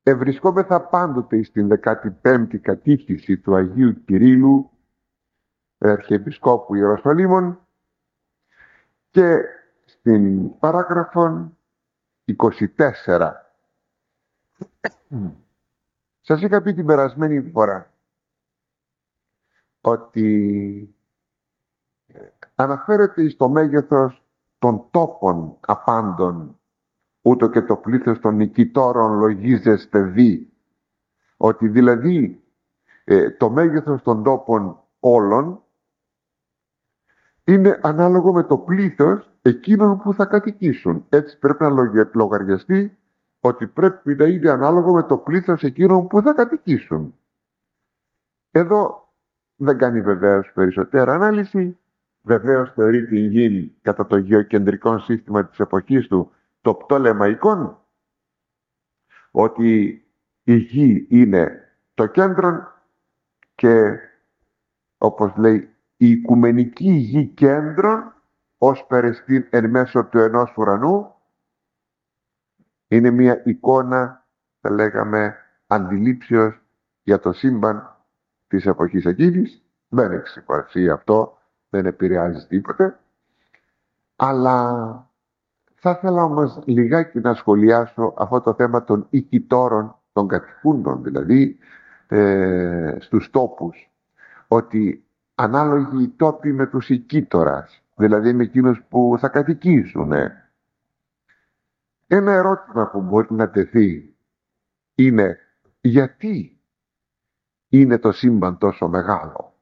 Ευρισκόμεθα πάντοτε στην 15η κατήχηση του Αγίου Κυρίλλου, Αρχιεπισκόπου Ιεροσολύμων, και στην παράγραφον 24. Σας είχα πει την περασμένη φορά ότι αναφέρεται στο μέγεθος των τόπων απάντων, ούτω και το πλήθος των νικητόρων λογίζεστε δι, ότι δηλαδή το μέγεθος των τόπων όλων είναι ανάλογο με το πλήθος εκείνων που θα κατοικήσουν. Έτσι πρέπει να λογαριαστεί ότι πρέπει να είναι ανάλογο με το πλήθος εκείνων που θα κατοικήσουν. Εδώ δεν κάνει βεβαίως περισσότερα ανάλυση. Βεβαίως θεωρεί την γη κατά το γεωκεντρικό σύστημα της εποχής του, το πτολεμαϊκόν, ότι η γη είναι το κέντρο και, όπως λέει, η οικουμενική γη κέντρο ως περιστήν εν μέσω του ενός ουρανού είναι μια εικόνα, θα λέγαμε, αντιλήψεως για το σύμπαν της εποχής εκείνης. Δεν έχει σημασία αυτό, δεν επηρεάζει τίποτε, αλλά θα ήθελα όμως λιγάκι να σχολιάσω αυτό το θέμα των οικητόρων, των κατοικούντων δηλαδή, στους τόπους, ότι ανάλογοι οι τόποι με τους οικήτορας, δηλαδή με εκείνους που θα κατοικήσουν. Ένα ερώτημα που μπορεί να τεθεί είναι γιατί είναι το σύμπαν τόσο μεγάλο.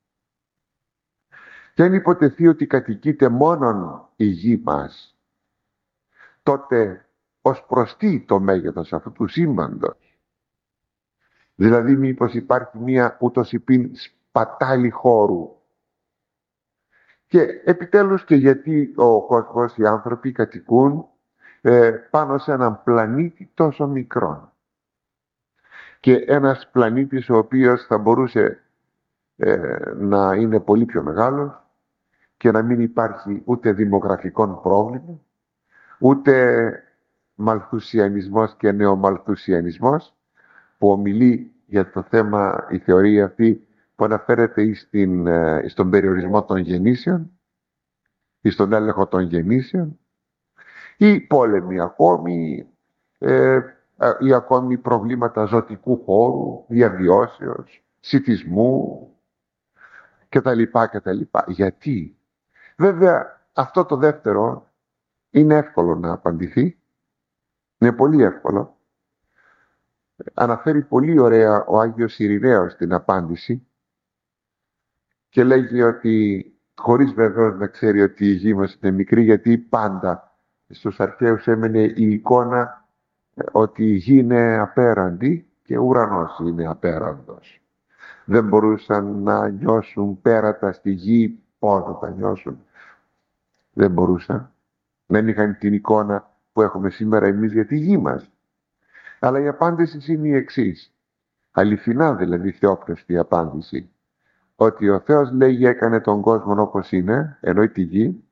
Και αν υποτεθεί ότι κατοικείται μόνον η γη μας, τότε ως προς τι το μέγεθος αυτού του σύμπαντος? Δηλαδή μήπως υπάρχει μία ούτως υπήν σπατάλη χώρου? Και επιτέλους και γιατί ο κόσμος, οι άνθρωποι κατοικούν πάνω σε έναν πλανήτη τόσο μικρό. Και ένας πλανήτης ο οποίος θα μπορούσε να είναι πολύ πιο μεγάλος και να μην υπάρχει ούτε δημογραφικό πρόβλημα, ούτε μαλθουσιανισμός και νεομαλθουσιανισμός, που ομιλεί για το θέμα η θεωρία αυτή που αναφέρεται στον περιορισμό των γεννήσεων ή στον έλεγχο των γεννήσεων, ή πόλεμοι ακόμη, ή ακόμη προβλήματα ζωτικού χώρου, διαβιώσεως, σιτισμού κτλ. Γιατί? Βέβαια αυτό το δεύτερο είναι εύκολο να απαντηθεί, είναι πολύ εύκολο. Αναφέρει πολύ ωραία ο Άγιος Ειρηναίος την απάντηση και λέγει ότι, χωρίς βεβαίως να ξέρει ότι η γη μας είναι μικρή, γιατί πάντα στους αρχαίους έμενε η εικόνα ότι η γη είναι απέραντη και ο ουρανός είναι απέραντος. Δεν μπορούσαν να νιώσουν πέρατα στη γη. Πώς να τα νιώσουν? Δεν μπορούσαν. Δεν είχαν την εικόνα που έχουμε σήμερα εμείς για τη γη μας. Αλλά η απάντηση είναι η εξής. Αληθινά δηλαδή θεόπνευστη απάντηση. Ότι ο Θεός λέγει έκανε τον κόσμο όπως είναι, εννοεί τη γη,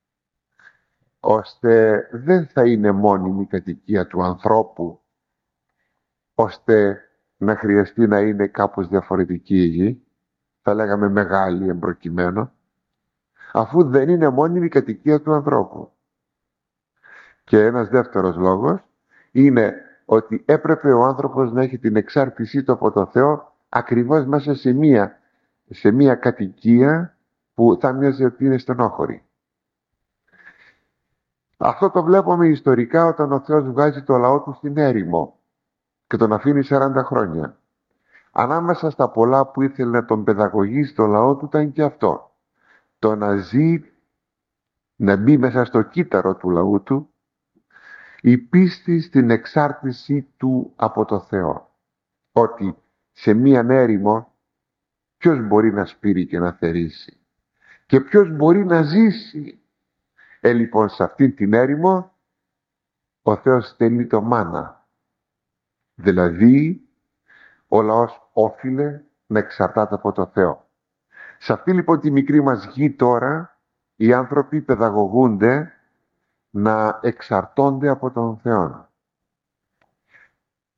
ώστε δεν θα είναι μόνιμη κατοικία του ανθρώπου, ώστε να χρειαστεί να είναι κάπως διαφορετική η γη, θα λέγαμε μεγάλη εμπροκειμένο, αφού δεν είναι μόνιμη κατοικία του ανθρώπου. Και ένας δεύτερος λόγος είναι ότι έπρεπε ο άνθρωπος να έχει την εξάρτησή του από το Θεό ακριβώς μέσα σε μία κατοικία που θα μοιάζει ότι είναι στενόχωρη. Αυτό το βλέπουμε ιστορικά όταν ο Θεός βγάζει το λαό του στην έρημο και τον αφήνει 40 χρόνια. Ανάμεσα στα πολλά που ήθελε να τον παιδαγωγήσει το λαό του ήταν και αυτό. Το να ζει, να μπει μέσα στο κύτταρο του λαού του η πίστη στην εξάρτησή του από το Θεό. Ότι σε μία έρημο ποιος μπορεί να σπείρει και να θερήσει και ποιος μπορεί να ζήσει? Λοιπόν, σε αυτήν την έρημο ο Θεός στέλνει το μάνα. Δηλαδή ο λαός όφιλε να εξαρτάται από το Θεό. Σε αυτή λοιπόν τη μικρή μας γη τώρα οι άνθρωποι παιδαγωγούνται να εξαρτώνται από τον Θεό.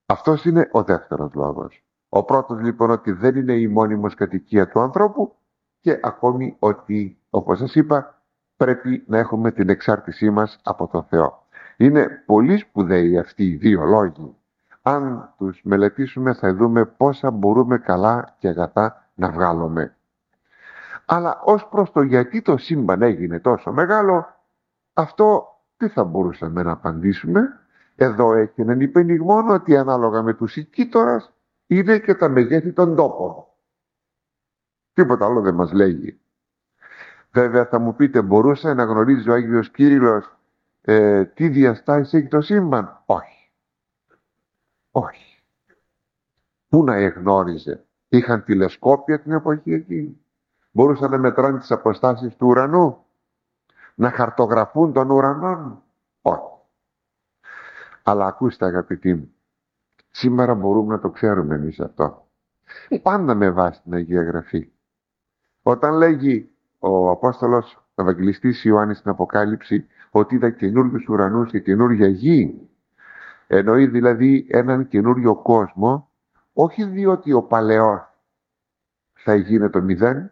Αυτός είναι ο δεύτερος λόγος. Ο πρώτος λοιπόν ότι δεν είναι η μόνιμος κατοικία του ανθρώπου και ακόμη ότι, όπως σας είπα, πρέπει να έχουμε την εξάρτησή μας από τον Θεό. Είναι πολύ σπουδαίοι αυτοί οι δύο λόγοι. Αν τους μελετήσουμε θα δούμε πόσα μπορούμε καλά και αγαθά να βγάλουμε. Αλλά ως προς το γιατί το σύμπαν έγινε τόσο μεγάλο, αυτό τι θα μπορούσαμε να απαντήσουμε? Εδώ έχει έναν υπενιγμό ότι ανάλογα με τους οικίτορας είναι και τα μεγέθη των τόπων. Τίποτα άλλο δεν μας λέγει. Βέβαια θα μου πείτε, μπορούσε να γνωρίζει ο Άγιος Κύριλλος τι διαστάσεις έχει το σύμπαν? Όχι. Όχι. Πού να εγνώριζε? Είχαν τηλεσκόπια την εποχή εκείνη? Μπορούσαν να μετράνε τις αποστάσεις του ουρανού? Να χαρτογραφούν τον ουρανό? Όχι. Αλλά ακούστε αγαπητοί μου, σήμερα μπορούμε να το ξέρουμε εμείς αυτό. Πάντα με βάση την Αγία Γραφή. Όταν λέγει ο Απόστολος, ο Ευαγγελιστής Ιωάννης στην Αποκάλυψη, ότι είδα καινούριους ουρανούς και καινούρια γη, εννοεί δηλαδή έναν καινούριο κόσμο, όχι διότι ο παλαιός θα γίνει το μηδέν,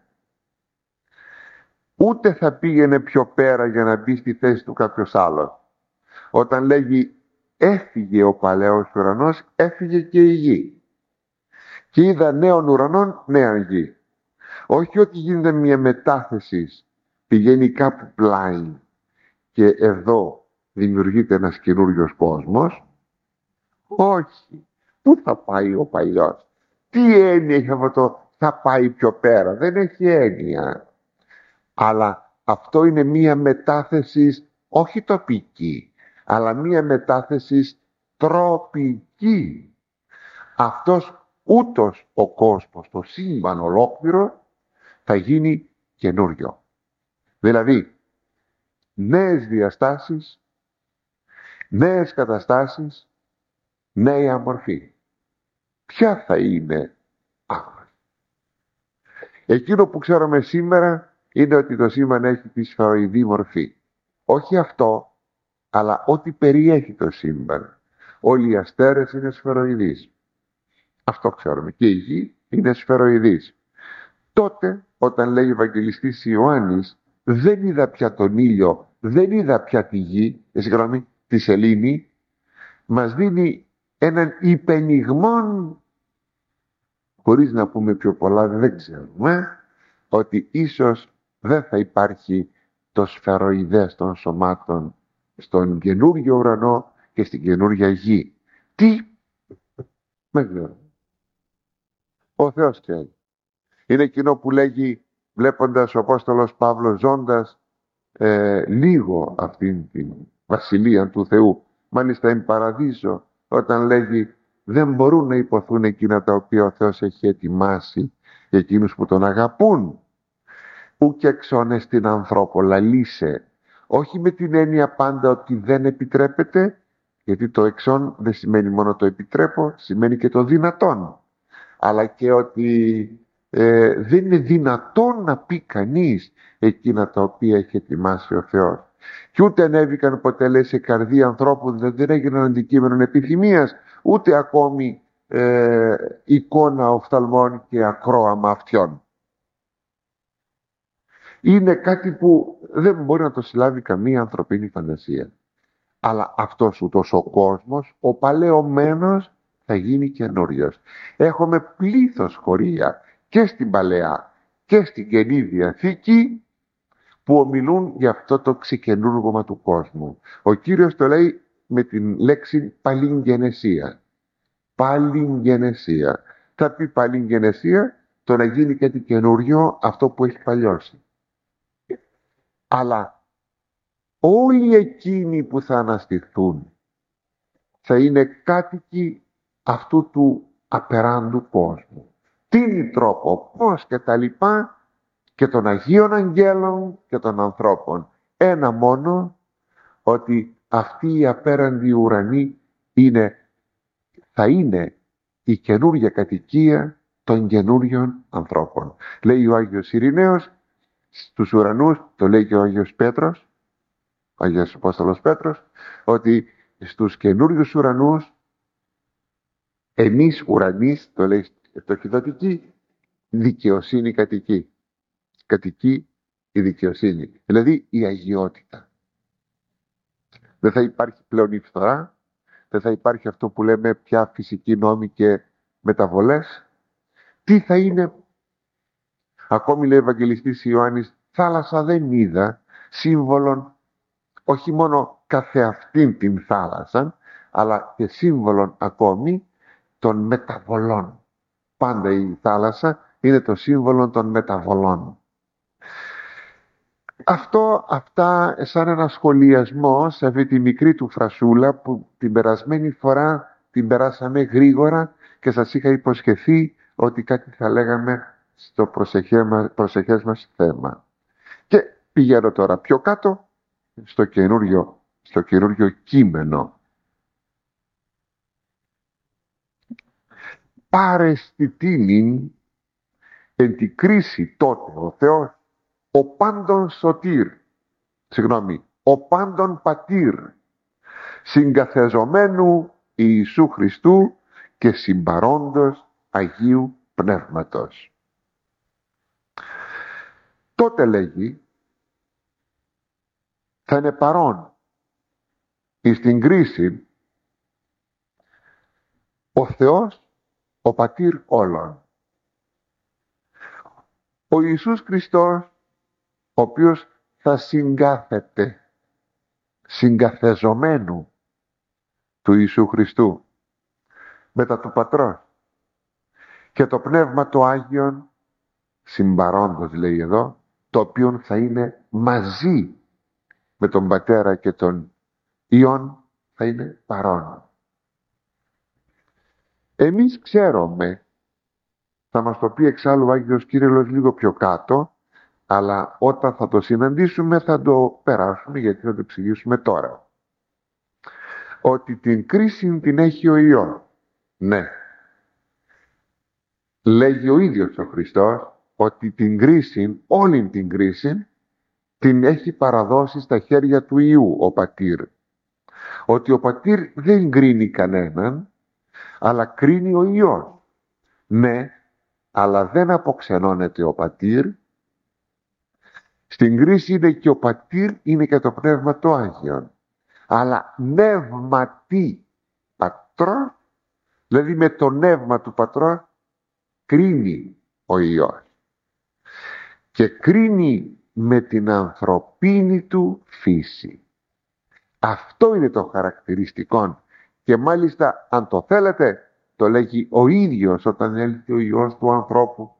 ούτε θα πήγαινε πιο πέρα για να μπει στη θέση του κάποιος άλλος. Όταν λέγει έφυγε ο παλαιός ουρανός, έφυγε και η γη. Και είδα νέων ουρανών, νέα γη. Όχι ότι γίνεται μια μετάθεση, πηγαίνει κάπου πλάι και εδώ δημιουργείται ένας καινούριος κόσμος. Όχι. Πού θα πάει ο παλιός? Τι έννοια έχει αυτό το θα πάει πιο πέρα? Δεν έχει έννοια. Αλλά αυτό είναι μια μετάθεση όχι τοπική, αλλά μια μετάθεση τροπική. Αυτός ούτως ο κόσμος, το σύμπαν ολόκληρο, θα γίνει καινούριο. Δηλαδή, νέες διαστάσεις, νέες καταστάσεις, νέα μορφή. Ποια θα είναι αυτή? Εκείνο που ξέρουμε σήμερα είναι ότι το σύμπαν έχει τη σφαιροειδή μορφή. Όχι αυτό, αλλά ό,τι περιέχει το σύμπαν. Όλοι οι αστέρες είναι σφαιροειδείς. Αυτό ξέρουμε. Και η γη είναι σφαιροειδής. Τότε, όταν λέει ο Ευαγγελιστής Ιωάννης, δεν είδα πια τον ήλιο, δεν είδα πια τη γη, τη σελήνη, μας δίνει έναν υπενιγμόν, χωρίς να πούμε πιο πολλά, δεν ξέρουμε, ότι ίσως δεν θα υπάρχει το σφαιροειδές των σωμάτων στον καινούργιο ουρανό και στην καινούργια γη. Τι? Δεν ξέρω. Ο Θεός ξέρει. Είναι εκείνο που λέγει, βλέποντας ο Απόστολος Παύλος ζώντας λίγο αυτήν την βασιλεία του Θεού, μάλιστα εν παραδείσο, όταν λέγει δεν μπορούν να υποθούν εκείνα τα οποία ο Θεός έχει ετοιμάσει για εκείνους που τον αγαπούν. Ουκ εξώνες την ανθρώπο λαλήσε. Όχι με την έννοια πάντα ότι δεν επιτρέπεται, γιατί το εξών δεν σημαίνει μόνο το επιτρέπω, σημαίνει και το δυνατόν. Αλλά και ότι δεν είναι δυνατόν να πει κανείς εκείνα τα οποία έχει ετοιμάσει ο Θεός. Και ούτε ανέβηκαν ποτέ, λέει, σε καρδία ανθρώπου, δεν έγιναν αντικείμενο επιθυμίας, ούτε ακόμη εικόνα οφθαλμών και ακρόαμα αυτιών. Είναι κάτι που δεν μπορεί να το συλλάβει καμία ανθρωπίνη φαντασία. Αλλά αυτός ούτως ο κόσμος, ο παλαιωμένος, θα γίνει καινούριος. Έχουμε πλήθος χωρία και στην Παλαιά και στην Καινή Διαθήκη που ομιλούν για αυτό το ξεκαινούργωμα του κόσμου. Ο Κύριος το λέει με την λέξη παλιγγενεσία. Παλιγγενεσία. Θα πει παλιγγενεσία το να γίνει κάτι καινούριο, αυτό που έχει παλιώσει. Αλλά όλοι εκείνοι που θα αναστηθούν θα είναι κάτοικοι αυτού του απεράντου κόσμου. Τι τρόπο, πώς και τα λοιπά, και των Αγίων Αγγέλων και των ανθρώπων. Ένα μόνο, ότι αυτή η απέραντη ουρανή θα είναι η καινούργια κατοικία των καινούριων ανθρώπων. Λέει ο Άγιος Ειρηναίος, στους ουρανούς, το λέει και ο Άγιος Πέτρος, ο Άγιος Απόστολος Πέτρος, ότι στους καινούριους ουρανούς Εμείς ουρανείς, το λέει στοχηδοτική, δικαιοσύνη κατοικεί. Κατοικεί η δικαιοσύνη, δηλαδή η αγιότητα. Δεν θα υπάρχει πλέον η φθορά, δεν θα υπάρχει αυτό που λέμε πια φυσική νόμη και μεταβολές. Τι θα είναι? Ακόμη λέει ο Ευαγγελιστής Ιωάννης, θάλασσα δεν είδα, σύμβολον όχι μόνο καθεαυτήν την θάλασσα, αλλά και σύμβολον ακόμη των μεταβολών. Πάντα η θάλασσα είναι το σύμβολο των μεταβολών. Αυτά σαν ένα σχολιασμό σε αυτή τη μικρή του φρασούλα που την περασμένη φορά την περάσαμε γρήγορα και σας είχα υποσχεθεί ότι κάτι θα λέγαμε στο προσεχές μας θέμα. Και πηγαίνω τώρα πιο κάτω στο καινούριο κείμενο. Παρεστητήνην εν τη κρίση τότε ο Θεός ο πάντων σωτήρ, ο πάντων πατήρ, συγκαθεζομένου Ιησού Χριστού και συμπαρόντος Αγίου Πνεύματος. Τότε λέγει, θα είναι παρόν εις την κρίση ο Θεός, ο πατήρ όλων. Ο Ιησούς Χριστός, ο οποίος θα συγκάθεται, συγκαθεζομένου του Ιησού Χριστού μετά του Πατρός και το Πνεύμα του Άγιον συμπαρόντος, λέει εδώ, το οποίο θα είναι μαζί με τον Πατέρα και τον Υιόν, θα είναι παρόν. Εμείς ξέρουμε, θα μας το πει εξάλλου ο Άγιος Κύριλλος λίγο πιο κάτω, αλλά όταν θα το συναντήσουμε θα το περάσουμε, γιατί θα το εξηγήσουμε τώρα. Ότι την κρίση την έχει ο Υιός. Ναι. Λέγει ο ίδιος ο Χριστός ότι την κρίση, όλη την κρίση, την έχει παραδώσει στα χέρια του Υιού ο Πατήρ. Ότι ο Πατήρ δεν κρίνει κανέναν, αλλά κρίνει ο Υιός. Ναι, αλλά δεν αποξενώνεται ο Πατήρ. Στην κρίση είναι και ο Πατήρ, είναι και το Πνεύμα το Άγιον. Αλλά νευματί Πατρό, δηλαδή με το νεύμα του Πατρό, κρίνει ο Υιός. Και κρίνει με την ανθρωπίνη του φύση. Αυτό είναι το χαρακτηριστικό. Και μάλιστα, αν το θέλετε, το λέγει ο ίδιος όταν έλθει ο Υιός του ανθρώπου.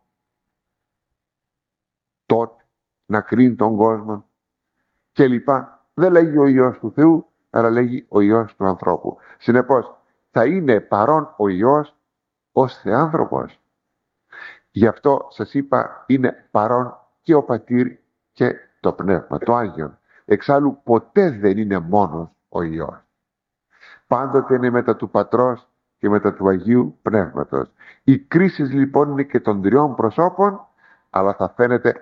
Τότε να κρίνει τον κόσμο και λοιπά. Δεν λέγει ο Υιός του Θεού, αλλά λέγει ο Υιός του ανθρώπου. Συνεπώς, θα είναι παρόν ο Υιός ως Θεάνθρωπος. Γι' αυτό σας είπα, είναι παρόν και ο Πατήρ και το Πνεύμα το Άγιον. Εξάλλου ποτέ δεν είναι μόνος ο Υιός. Πάντοτε είναι μετά του Πατρός και μετά του Αγίου Πνεύματος. Η κρίση λοιπόν είναι και των τριών προσώπων, αλλά θα φαίνεται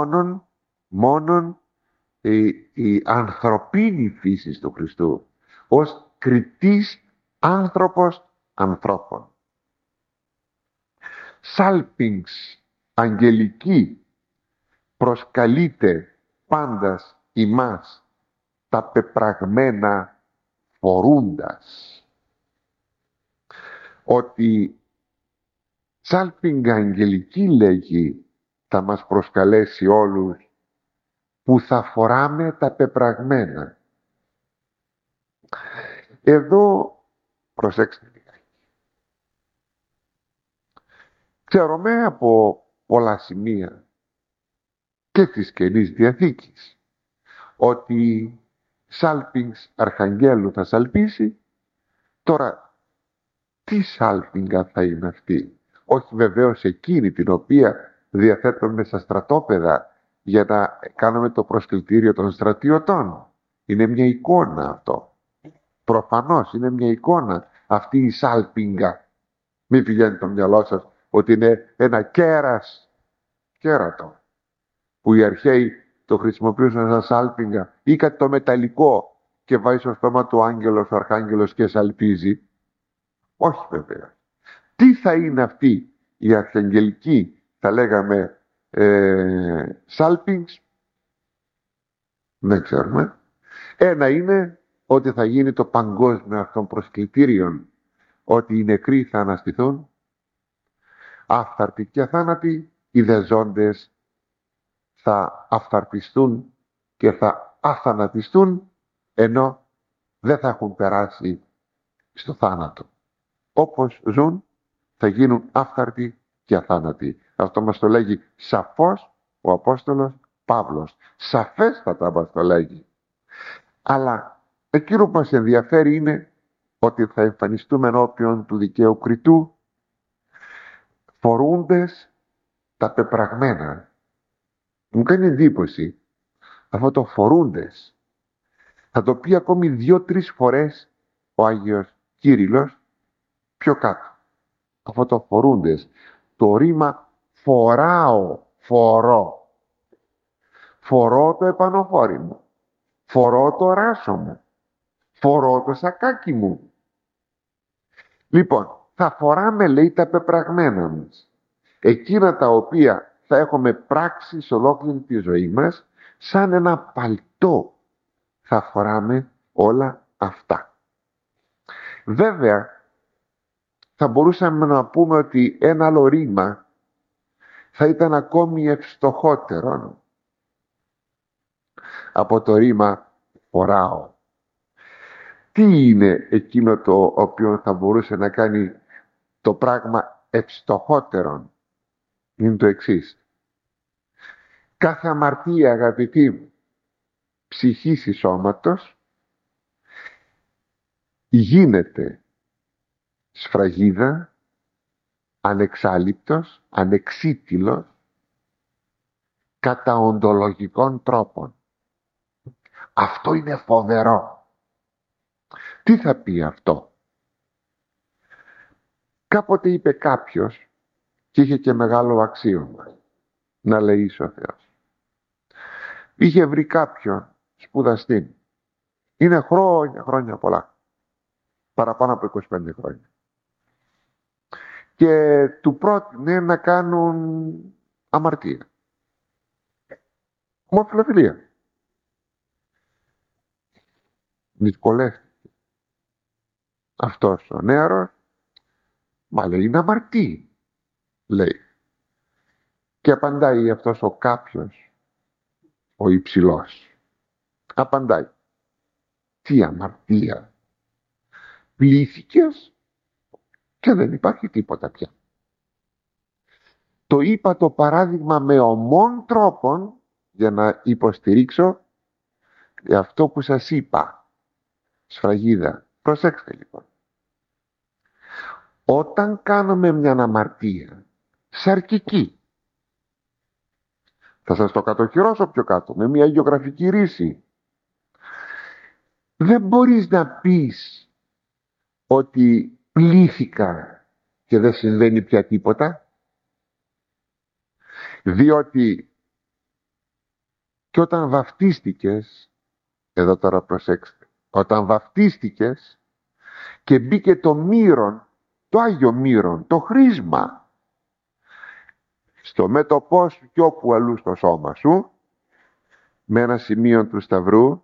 μόνον η ανθρωπίνη φύση του Χριστού ως κριτής άνθρωπος ανθρώπων. Σάλπιγγς αγγελική προσκαλείται πάντας ημάς τα πεπραγμένα φορούντας. Ότι σάλπιγγα αγγελική, λέγει, θα μας προσκαλέσει όλους που θα φοράμε τα πεπραγμένα. Εδώ προσέξτε λίγα. Ξέρουμε από πολλά σημεία και της Καινής Διαθήκης ότι σάλπιγγς αρχαγγέλου θα σαλπίσει. Τώρα, τι σάλπιγγα θα είναι αυτή? Όχι βεβαίως εκείνη την οποία διαθέτουμε στα στρατόπεδα για να κάνουμε το προσκλητήριο των στρατιωτών. Είναι μια εικόνα αυτό. Προφανώς είναι μια εικόνα αυτή η σάλπιγγα. Μην πηγαίνει το μυαλό σας ότι είναι ένα κέρατο που οι αρχαίοι το χρησιμοποιούσαν σαν σάλπιγγα ή κάτι το μεταλλικό και βάζει στο στόμα του άγγελος, ο αρχάγγελος και σαλπίζει. Όχι βέβαια. Τι θα είναι αυτή η αρχαγγελική, θα λέγαμε, σάλπιγγς? Δεν ξέρουμε. Ένα είναι ότι θα γίνει το παγκόσμιο αυτών προσκλητήριων, ότι οι νεκροί θα αναστηθούν, άφθαρτοι και αθάνατοι, οι δεζόντες θα αφθαρτιστούν και θα αθανατιστούν, ενώ δεν θα έχουν περάσει στο θάνατο. Όπως ζουν, θα γίνουν άφθαρτοι και αθάνατοι. Αυτό μας το λέγει σαφώς ο Απόστολος Παύλος. Σαφέστατα μας το λέγει. Αλλά εκείνο που μας ενδιαφέρει είναι ότι θα εμφανιστούμε ενώπιον του δικαίου κριτού, φορούντες τα πεπραγμένα. Μου κάνει εντύπωση αυτό το φορούντες. Θα το πει ακόμη 2-3 φορές ο Άγιος Κύριλλος πιο κάτω. Αυτό το φορούντες. Το ρήμα φοράω, φορώ. Φορώ το επανοφόρι μου. Φορώ το ράσο μου. Φορώ το σακάκι μου. Λοιπόν, θα φοράμε, λέει, τα πεπραγμένα μας. Εκείνα τα οποία θα έχουμε πράξει σε ολόκληρη τη ζωή μας, σαν ένα παλτό θα φοράμε όλα αυτά. Βέβαια, θα μπορούσαμε να πούμε ότι ένα άλλο ρήμα θα ήταν ακόμη ευστοχότερο από το ρήμα φοράω. Τι είναι εκείνο το οποίο θα μπορούσε να κάνει το πράγμα ευστοχότερον? Είναι το εξής. Κάθε αμαρτία, αγαπητοί μου, ψυχής ή σώματος, γίνεται σφραγίδα, ανεξάλειπτος, ανεξίτηλος, κατά οντολογικών τρόπων. Αυτό είναι φοβερό. Τι θα πει αυτό? Κάποτε είπε κάποιος, και είχε και μεγάλο αξίωμα, να λεήσει ο Θεός. Είχε βρει κάποιον σπουδαστή. Είναι χρόνια πολλά. Παραπάνω από 25 χρόνια. Και του πρότεινε να κάνουν αμαρτία. Ομοφιλοφιλία. Δυσκολεύτηκε. Αυτός ο νέαρος, μα λέει, είναι αμαρτία, λέει. Και απαντάει αυτός ο κάποιος, ο υψηλός. Απαντάει, τι αμαρτία? Πλήθηκες και δεν υπάρχει τίποτα πια. Το είπα το παράδειγμα με ομών τρόπων για να υποστηρίξω αυτό που σας είπα. Σφραγίδα. Προσέξτε λοιπόν. Όταν κάνουμε μια αμαρτία σαρκική, θα σας το κατοχυρώσω πιο κάτω με μια γεωγραφική ρίση, δεν μπορείς να πεις ότι πλήθηκα και δεν συμβαίνει πια τίποτα, διότι και όταν βαφτίστηκες, εδώ τώρα προσέξτε, όταν βαφτίστηκες και μπήκε το μύρον, το Άγιο Μύρον, το χρήσμα στο μέτωπό σου και όπου αλλού στο σώμα σου, με ένα σημείο του σταυρού,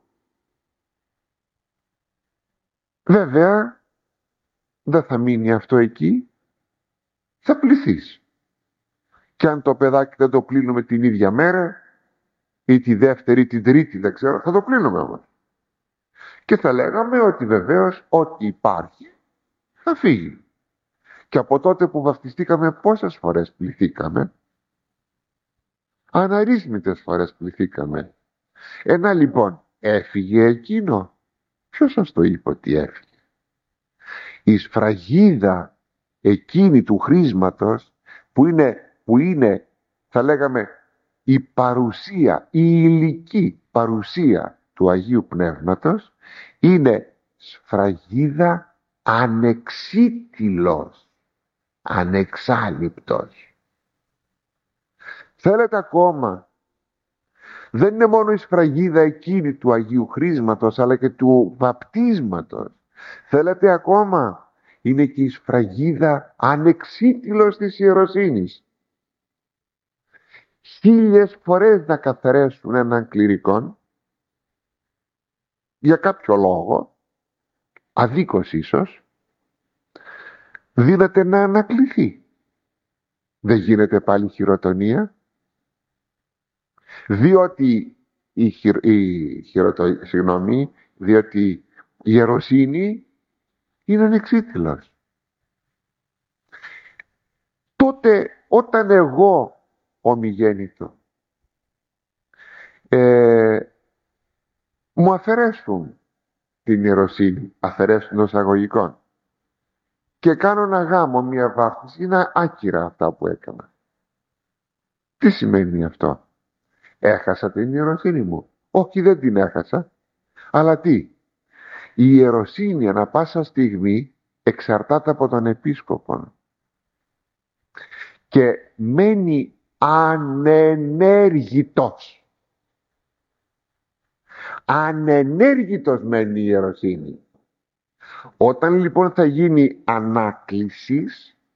βέβαια δεν θα μείνει αυτό εκεί, θα πληθείς. Και αν το παιδάκι δεν το πλύνουμε την ίδια μέρα ή τη δεύτερη ή την τρίτη, δεν ξέρω, θα το πλύνουμε όμως. Και θα λέγαμε ότι βεβαίως ό,τι υπάρχει θα φύγει. Και από τότε που βαφτιστήκαμε, πόσες φορές πληθήκαμε? Αναρρύθμιτες φορές πληθήκαμε. Ένα λοιπόν, έφυγε εκείνο. Ποιος σας το είπε ότι έφυγε? Η σφραγίδα εκείνη του χρήσματος που είναι θα λέγαμε η παρουσία, η υλική παρουσία του Αγίου Πνεύματος, είναι σφραγίδα ανεξίτηλος, ανεξάλειπτος. Θέλετε ακόμα, δεν είναι μόνο η σφραγίδα εκείνη του Αγίου Χρήσματος, αλλά και του βαπτίσματος. Θέλετε ακόμα είναι και η σφραγίδα ανεξίτηλος της ιεροσύνης. 1000 φορές να καθαρέσουν έναν κληρικόν για κάποιο λόγο, αδίκως ίσως, δύναται να ανακληθεί. Δεν γίνεται πάλι χειροτονία, διότι διότι η ιεροσύνη είναι ανεξίτηλος. Τότε όταν εγώ ομιγέννητο μου αφαιρέσουν την ιεροσύνη, αφαιρέσουν ως αγωγικών, και κάνω να γάμω μια βάφτιση, είναι άκυρα αυτά που έκανα. Τι σημαίνει αυτό? Έχασα την ιεροσύνη μου? Όχι, δεν την έχασα. Αλλά τι? Η ιεροσύνη ανα πάσα στιγμή εξαρτάται από τον επίσκοπο και μένει ανενέργητος. Ανενέργητος μένει η ιεροσύνη. Όταν λοιπόν θα γίνει ανάκληση,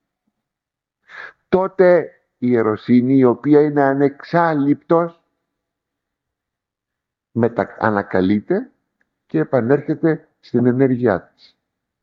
τότε η ιεροσύνη, η οποία είναι ανεξάλληπτος, ανακαλείται και επανέρχεται στην ενέργειά της.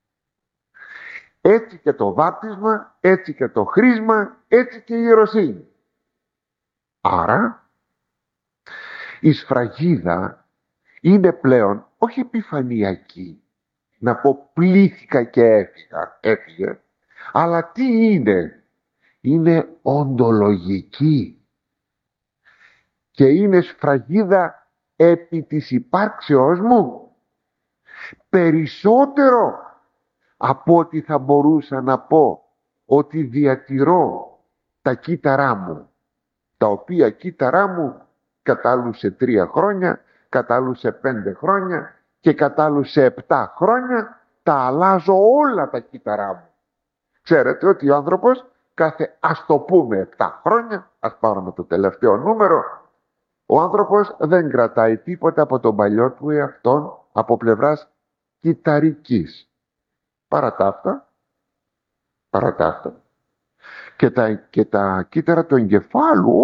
Έτσι και το βάπτισμα, έτσι και το χρίσμα, έτσι και η ιεροσύνη. Άρα η σφραγίδα είναι πλέον όχι επιφανειακή, να πω πλήθηκα και έφυγε, αλλά τι είναι? Είναι οντολογική και είναι σφραγίδα επί της υπάρξεώς μου, περισσότερο από ότι θα μπορούσα να πω ότι διατηρώ τα κύτταρά μου, τα οποία κύτταρά μου κατάλληλους 3 χρόνια, κατάλληλους 5 χρόνια και κατάλληλους 7 χρόνια τα αλλάζω όλα τα κύτταρά μου. Ξέρετε ότι ο άνθρωπος κάθε, ας το πούμε 7 χρόνια, ας πάρουμε το τελευταίο νούμερο, ο άνθρωπος δεν κρατάει τίποτα από τον παλιό του εαυτόν από πλευράς κυταρικής. Παρά τα αυτά, και τα κύτταρα του εγκεφάλου,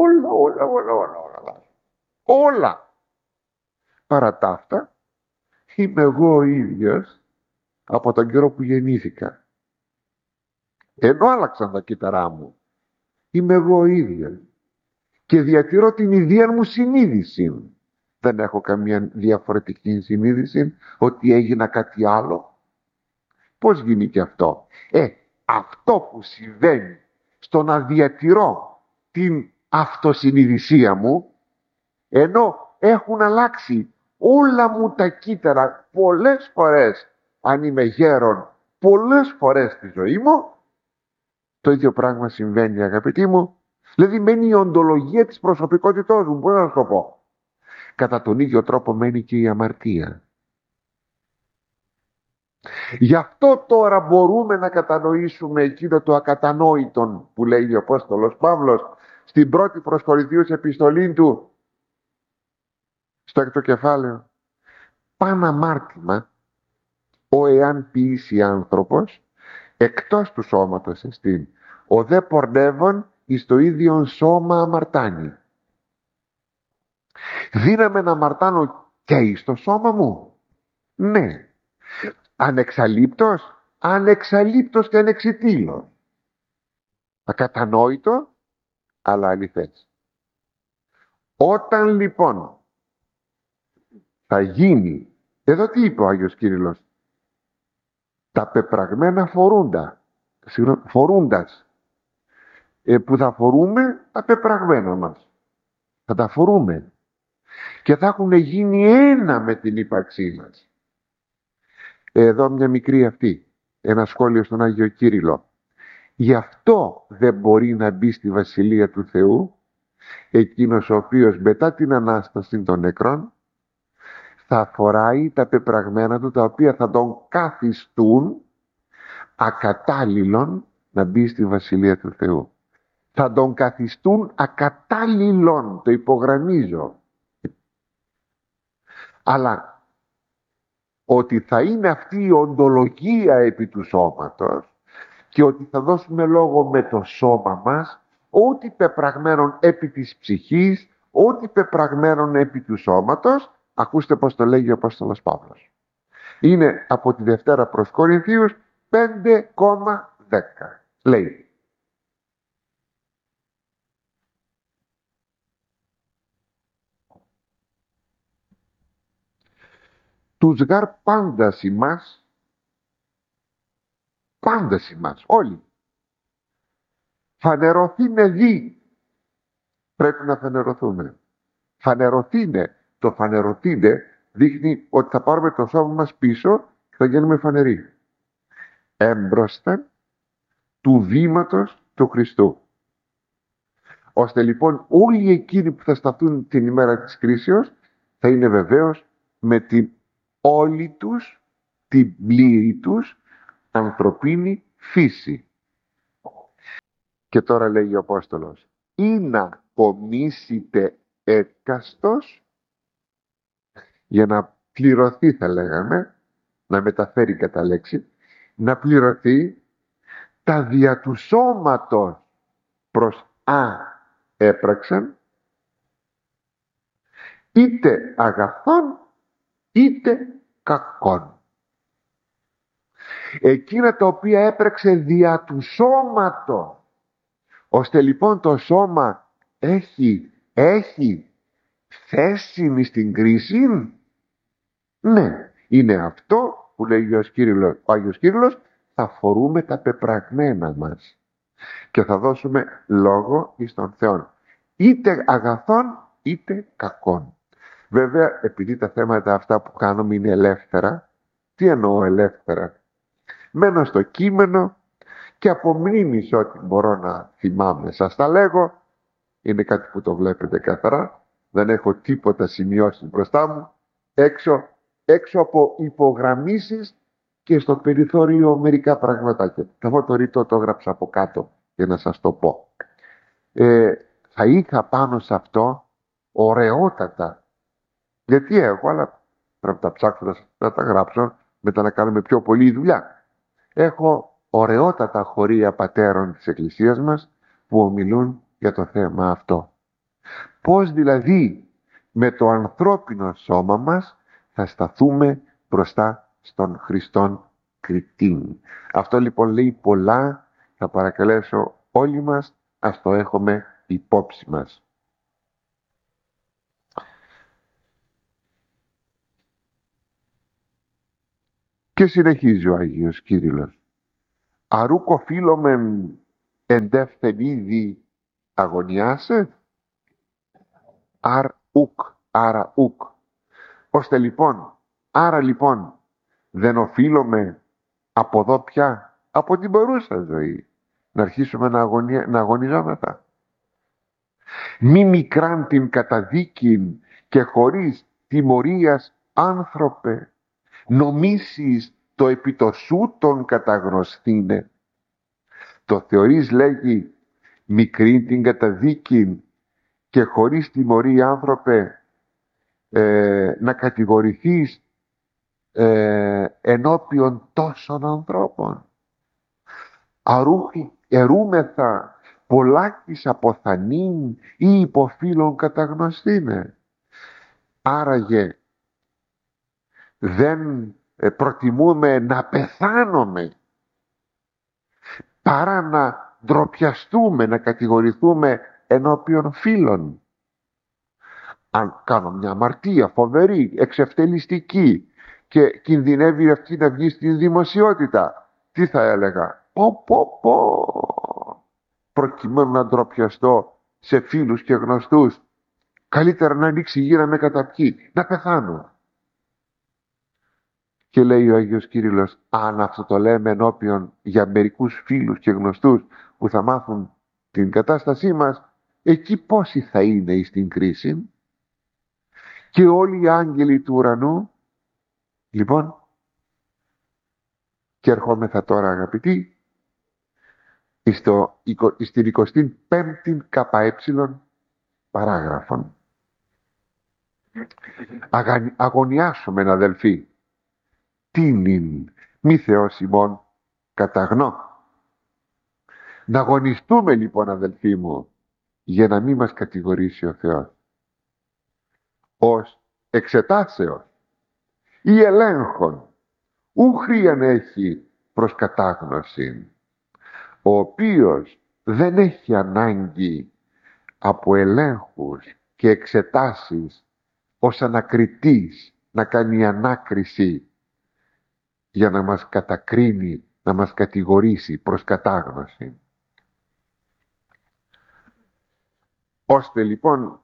όλα. Παρά τα αυτά, είμαι εγώ ο ίδιος από τον καιρό που γεννήθηκα. Ενώ άλλαξαν τα κύτταρά μου, είμαι εγώ ο ίδιος και διατηρώ την ίδια μου συνείδηση. Δεν έχω καμία διαφορετική συνείδηση ότι έγινα κάτι άλλο. Πώς γίνει και αυτό? Αυτό που συμβαίνει στο να διατηρώ την αυτοσυνειδησία μου, ενώ έχουν αλλάξει όλα μου τα κύτταρα πολλές φορές, αν είμαι γέρον, πολλές φορές στη ζωή μου, το ίδιο πράγμα συμβαίνει, αγαπητοί μου. Δηλαδή μένει η οντολογία της προσωπικότητός μου, πώς να σου το πω. Κατά τον ίδιο τρόπο μένει και η αμαρτία. Γι' αυτό τώρα μπορούμε να κατανοήσουμε εκείνο το ακατανόητο που λέει ο Απόστολος Παύλος στην πρώτη προς Κορινθίους επιστολή του, στο 6ο κεφάλαιο. Παν αμάρτημα, ο εάν ποιήσει άνθρωπος, εκτός του σώματος εστίν, ο δε πορνεύων εις το ίδιον σώμα αμαρτάνει. Δύναμαι να αμαρτάνω και εις το σώμα μου? Ναι. Ανεξαλείπτος? Ανεξαλείπτος και ανεξιτήλος. Ακατανόητο, αλλά αληθές. Όταν λοιπόν θα γίνει, εδώ τι είπε ο Άγιος Κύριλλος? Τα πεπραγμένα φορούντας, που θα φορούμε τα πεπραγμένα μας. Θα τα φορούμε και θα έχουν γίνει ένα με την ύπαρξή μας. Εδώ μια μικρή ένα σχόλιο στον Άγιο Κύριλλο. Γι' αυτό δεν μπορεί να μπει στη Βασιλεία του Θεού εκείνος ο οποίος μετά την Ανάσταση των νεκρών θα φοράει τα πεπραγμένα του, τα οποία θα τον καθιστούν ακατάλληλον να μπει στη Βασιλεία του Θεού. Θα τον καθιστούν ακατάλληλον, το υπογραμμίζω. Αλλά ότι θα είναι αυτή η οντολογία επί του σώματος και ότι θα δώσουμε λόγο με το σώμα μας, ό,τι πεπραγμένον επί της ψυχής, ό,τι πεπραγμένον επί του σώματος. Ακούστε πως το λέγει ο Απόστολος Παύλος. Είναι από τη Δευτέρα προς Κορινθίους 5,10. Λέει: τους γαρ πάντας ημάς, πάντας ημάς, όλοι, φανερωθήνε δι. Πρέπει να φανερωθούμε. Φανερωθήνε. Το φανερωθήνε δείχνει ότι θα πάρουμε το σώμα μας πίσω και θα γίνουμε φανεροί. Έμπροσθεν του βήματος του Χριστού. Ώστε λοιπόν όλοι εκείνοι που θα σταθούν την ημέρα της κρίσεως θα είναι βεβαίως με την όλη τους, την πλήρη τους ανθρωπίνη φύση. Και τώρα λέγει ο Απόστολος: ή να κομίσετε έκαστος, για να πληρωθεί θα λέγαμε, να μεταφέρει κατά λέξη, να πληρωθεί τα δια του σώματος προς έπραξαν, είτε αγαθών είτε κακών. Εκείνα τα οποία έπραξε δια του σώματος, ώστε λοιπόν το σώμα έχει θέση στην κρίση. Ναι, είναι αυτό που λέει ο Άγιος Κύριλλος, θα φορούμε τα πεπραγμένα μας και θα δώσουμε λόγο εις τον Θεό, είτε αγαθών είτε κακών. Βέβαια, επειδή τα θέματα αυτά που κάνουμε είναι ελεύθερα, τι εννοώ ελεύθερα? Μένω στο κείμενο και από μνήμης ό,τι μπορώ να θυμάμαι σας τα λέγω. Είναι κάτι που το βλέπετε καθαρά, δεν έχω τίποτα σημειώσει μπροστά μου, έξω από υπογραμμίσεις και στο περιθώριο μερικά πραγματάκια. Εγώ το ρητό το έγραψα από κάτω για να σας το πω. Θα είχα πάνω σε αυτό ωραιότατα, γιατί έχω, αλλά πρέπει να τα ψάξω να τα γράψω, μετά να κάνουμε πιο πολλή δουλειά. Έχω ωραιότατα χωρία πατέρων της Εκκλησίας μας που ομιλούν για το θέμα αυτό. Πώς δηλαδή με το ανθρώπινο σώμα μας θα σταθούμε μπροστά στον Χριστόν κριτήν. Αυτό λοιπόν λέει πολλά, θα παρακαλέσω όλοι μας ας το έχουμε υπόψη μας. Και συνεχίζει ο Άγιος Κύριλλος: αρούκο φίλομεν εντεύθεν αγωνιάσε, άρα ουκ. Ώστε λοιπόν, άρα λοιπόν, δεν οφείλουμε από εδώ πια, από την παρούσα ζωή, να αρχίσουμε να αγωνιζόμεθα. Μη μικράν την καταδίκην και χωρίς τιμωρίας άνθρωπε, νομίσεις το επί το σούτον καταγνωσθήνε. Το θεωρείς, λέγει, μικρή την καταδίκην και χωρίς τιμωρία άνθρωπε, να κατηγορηθείς ενώπιον τόσων ανθρώπων. Ερούμεθα πολλάκις αποθανήν ή υποφίλων καταγνωστήνε. Άραγε δεν προτιμούμε να πεθάνουμε παρά να ντροπιαστούμε, να κατηγορηθούμε ενώπιον φίλων. Αν κάνω μια αμαρτία φοβερή, εξευτελιστική και κινδυνεύει αυτή να βγει στην δημοσιότητα, τι θα έλεγα? Προκειμένου να ντροπιαστώ σε φίλους και γνωστούς, καλύτερα να ανοίξει γύρω με καταπιεί, να πεθάνω. Και λέει ο Άγιος Κύριλλος, αν αυτό το λέμε ενώπιον για μερικούς φίλους και γνωστούς που θα μάθουν την κατάστασή μας, εκεί πόσοι θα είναι στην κρίση? Και όλοι οι άγγελοι του ουρανού. Λοιπόν, και ερχόμεθα τώρα αγαπητοί στην 25η ΚΕ παράγραφον. Αγωνιάσουμε, αδελφοί, τίνην μη Θεός ημών καταγνώ. Να αγωνιστούμε λοιπόν, αδελφοί μου, για να μην μας κατηγορήσει ο Θεός ως εξετάσεως ή ελέγχων, ου χρίαν έχει προς κατάγνωση, ο οποίος δεν έχει ανάγκη από ελέγχους και εξετάσεις ως ανακριτής να κάνει ανάκριση για να μας κατακρίνει, να μας κατηγορήσει προς κατάγνωση. Ώστε λοιπόν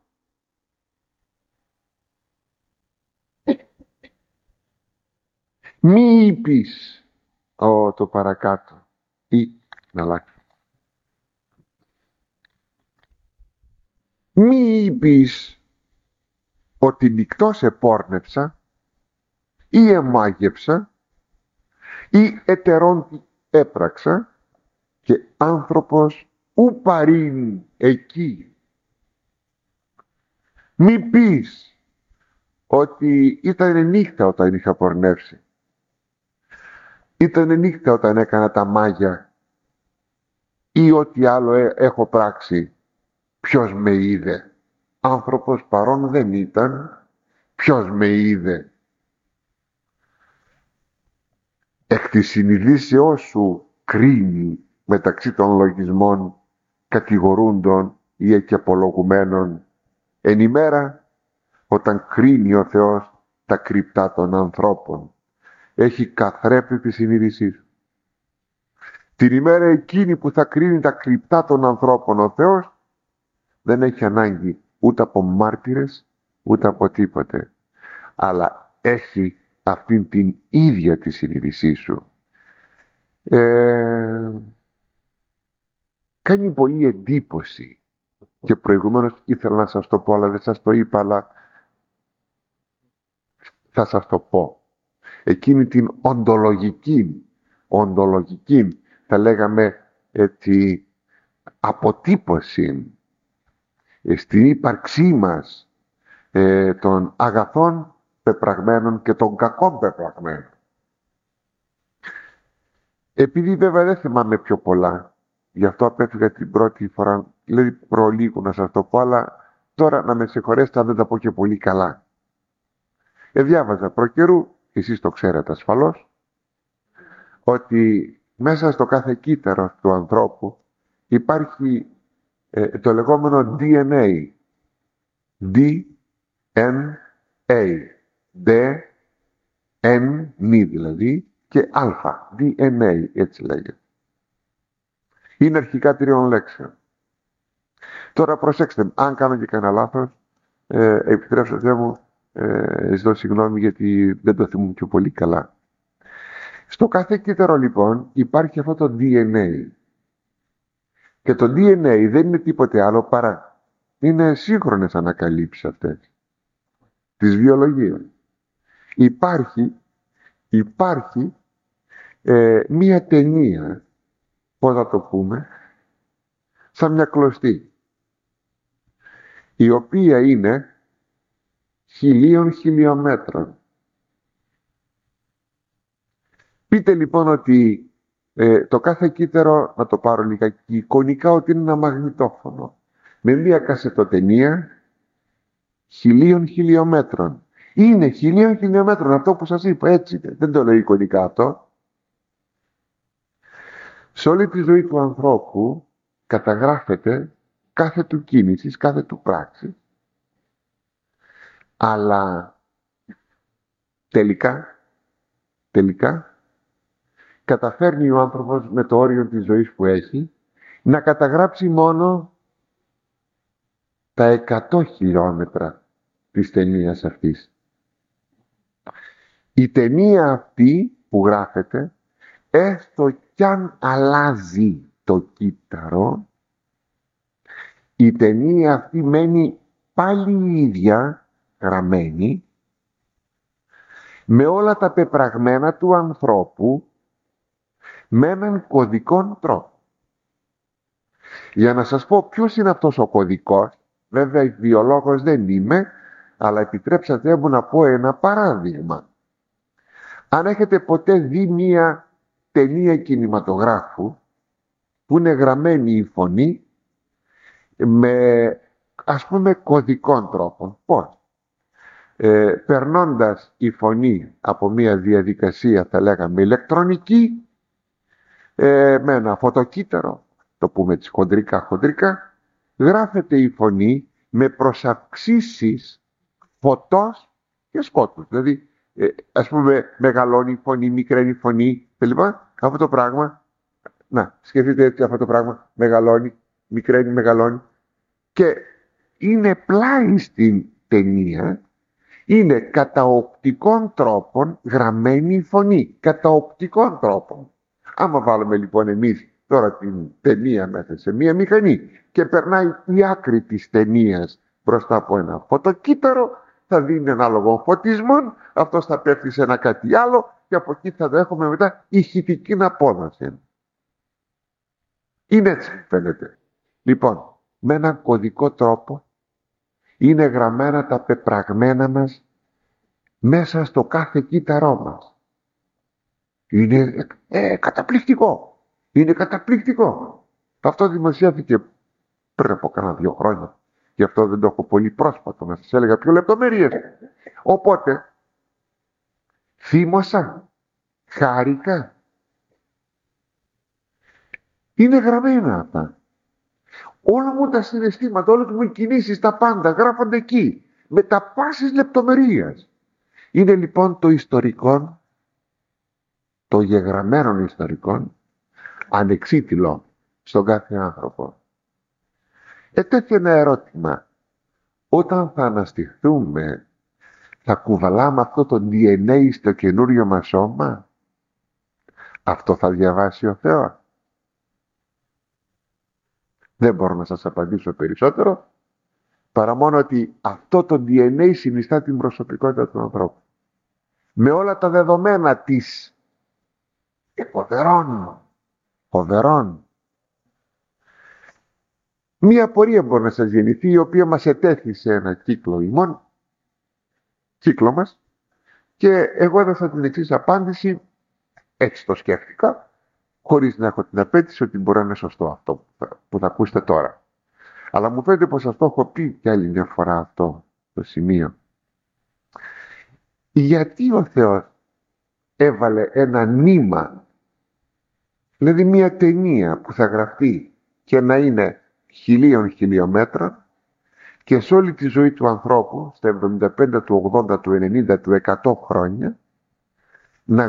μη είπεις το παρακάτω ή να αλλάξει. Μη είπεις ότι νυκτός επόρνευσα ή εμάγεψα ή ετερόν έπραξα και άνθρωπος ου παρήν εκεί. Μη πεις ότι ήταν νύχτα όταν είχα πορνεύσει. Ήταν νύχτα όταν έκανα τα μάγια ή ό,τι άλλο έχω πράξει. Ποιος με είδε? Άνθρωπος παρόν δεν ήταν. Ποιος με είδε? Εκ της συνειδήσεώς σου κρίνει μεταξύ των λογισμών κατηγορούντων ή εκεπολογουμένων εν ημέρα, όταν κρίνει ο Θεός τα κρυπτά των ανθρώπων. Έχει καθρέφτη τη συνείδησή σου. Την ημέρα εκείνη που θα κρίνει τα κρυπτά των ανθρώπων ο Θεός, δεν έχει ανάγκη ούτε από μάρτυρες ούτε από τίποτε, αλλά έχει αυτήν την ίδια τη συνείδησή σου. Κάνει πολύ εντύπωση και προηγουμένως ήθελα να σας το πω, αλλά δεν σας το είπα, αλλά θα σας το πω. Εκείνη την οντολογική, θα λέγαμε έτσι, αποτύπωση στην ύπαρξή μας των αγαθών πεπραγμένων και των κακών πεπραγμένων. Επειδή βέβαια δεν θυμάμαι πιο πολλά, γι' αυτό απέφυγα την πρώτη φορά, δηλαδή προλίγου να σας το πω, αλλά τώρα να με συγχωρέσετε αν δεν τα πω και πολύ καλά. Διάβαζα προκαιρού, εσείς το ξέρετε ασφαλώς, ότι μέσα στο κάθε κύτταρο του ανθρώπου υπάρχει το λεγόμενο DNA. DNA. D-N, δηλαδή, και αλφα. DNA, έτσι λέγεται. Είναι αρχικά τριών λέξεων. Τώρα προσέξτε, αν κάνω και κανένα λάθος, επιτρέψτε μου, ζητώ συγγνώμη γιατί δεν το θυμούμαι πιο πολύ καλά. Στο κάθε κύτταρο λοιπόν υπάρχει αυτό το DNA. Και το DNA δεν είναι τίποτε άλλο παρά, είναι σύγχρονες ανακαλύψεις αυτές της βιολογίας. Υπάρχει μία ταινία, πώς θα το πούμε, σαν μια κλωστή, η οποία είναι 1000 χιλιόμετρων. Πείτε λοιπόν ότι το κάθε κύτταρο, να το πάρω λιγάκι εικονικά, ότι είναι ένα μαγνητόφωνο με μία κασετοτενία 1000 χιλιόμετρων. Είναι 1000 χιλιόμετρων αυτό που σας είπα, έτσι, δεν το λέω εικονικά αυτό. Σε όλη τη ζωή του ανθρώπου καταγράφεται κάθε του κίνησης, κάθε του πράξη, αλλά τελικά καταφέρνει ο άνθρωπος με το όριο της ζωής που έχει να καταγράψει μόνο τα 100 χιλιόμετρα της ταινίας αυτής. Η ταινία αυτή που γράφεται, έστω κι αν αλλάζει το κύτταρο, η ταινία αυτή μένει πάλι η ίδια γραμμένη, με όλα τα πεπραγμένα του ανθρώπου, με έναν κωδικό τρόπο. Για να σας πω ποιος είναι αυτός ο κωδικός, βέβαια βιολόγος δεν είμαι, αλλά επιτρέψατε μου να πω ένα παράδειγμα. Αν έχετε ποτέ δει μία ταινία κινηματογράφου που είναι γραμμένη η φωνή με, ας πούμε, κωδικών τρόπων. Πώς? Περνώντας η φωνή από μία διαδικασία, θα λέγαμε, ηλεκτρονική, με ένα φωτοκύτταρο, το πούμε έτσι χοντρικά, γράφεται η φωνή με προσαυξήσεις φωτός και σκότους. Δηλαδή, ας πούμε, μεγαλώνει η φωνή, μικραίνει η φωνή, κλπ. Αυτό το πράγμα, να, σκεφτείτε έτσι αυτό το πράγμα, μεγαλώνει, μικραίνει, μεγαλώνει. Και είναι πλάι στην ταινία, είναι κατά οπτικών τρόπων γραμμένη η φωνή. Κατά οπτικών τρόπων. Άμα βάλουμε λοιπόν εμείς τώρα την ταινία μέσα σε μία μηχανή και περνάει η άκρη της ταινίας μπροστά από ένα φωτοκύτταρο, θα δίνει ανάλογο φωτισμό, αυτός θα πέφτει σε ένα κάτι άλλο και από εκεί θα έχουμε μετά ηχητική απόδοση. Είναι έτσι, φαίνεται. Λοιπόν, με έναν κωδικό τρόπο είναι γραμμένα τα πεπραγμένα μας μέσα στο κάθε κύτταρό μας. Είναι καταπληκτικό. Είναι καταπληκτικό. Αυτό δημοσιεύθηκε πριν από κάνα 2 χρόνια. Γι' αυτό δεν το έχω πολύ πρόσφατο να σας έλεγα πιο λεπτομέρειες. Οπότε, θύμωσα, χάρηκα. Είναι γραμμένα αυτά. Όλα μου τα συναισθήματα, όλες μου οι κινήσεις, τα πάντα γράφονται εκεί. Με τα πάσης λεπτομερίας. Είναι λοιπόν το ιστορικό, το γεγραμμένο ιστορικό, ανεξίτηλο στον κάθε άνθρωπο. Τέτοιο ένα ερώτημα. Όταν θα αναστηθούμε, θα κουβαλάμε αυτό το DNA στο καινούριο μας σώμα? Αυτό θα διαβάσει ο Θεός? Δεν μπορώ να σας απαντήσω περισσότερο, παρά μόνο ότι αυτό το DNA συνιστά την προσωπικότητα του ανθρώπου. Με όλα τα δεδομένα της φοβερών. Μία απορία μπορεί να σας γεννηθεί, η οποία μας ετέθη σε ένα κύκλο μας, και εγώ έδωσα την εξής απάντηση, έτσι το σκέφτηκα, χωρίς να έχω την απέτηση ότι μπορεί να είναι σωστό αυτό που θα ακούσετε τώρα. Αλλά μου φαίνεται πως αυτό έχω πει κι άλλη μια φορά αυτό το σημείο. Γιατί ο Θεός έβαλε ένα νήμα, δηλαδή μια ταινία που θα γραφτεί και να είναι 1000 χιλιόμετρα και σε όλη τη ζωή του ανθρώπου, στα 75, του 80, του 90, του 100 χρόνια, να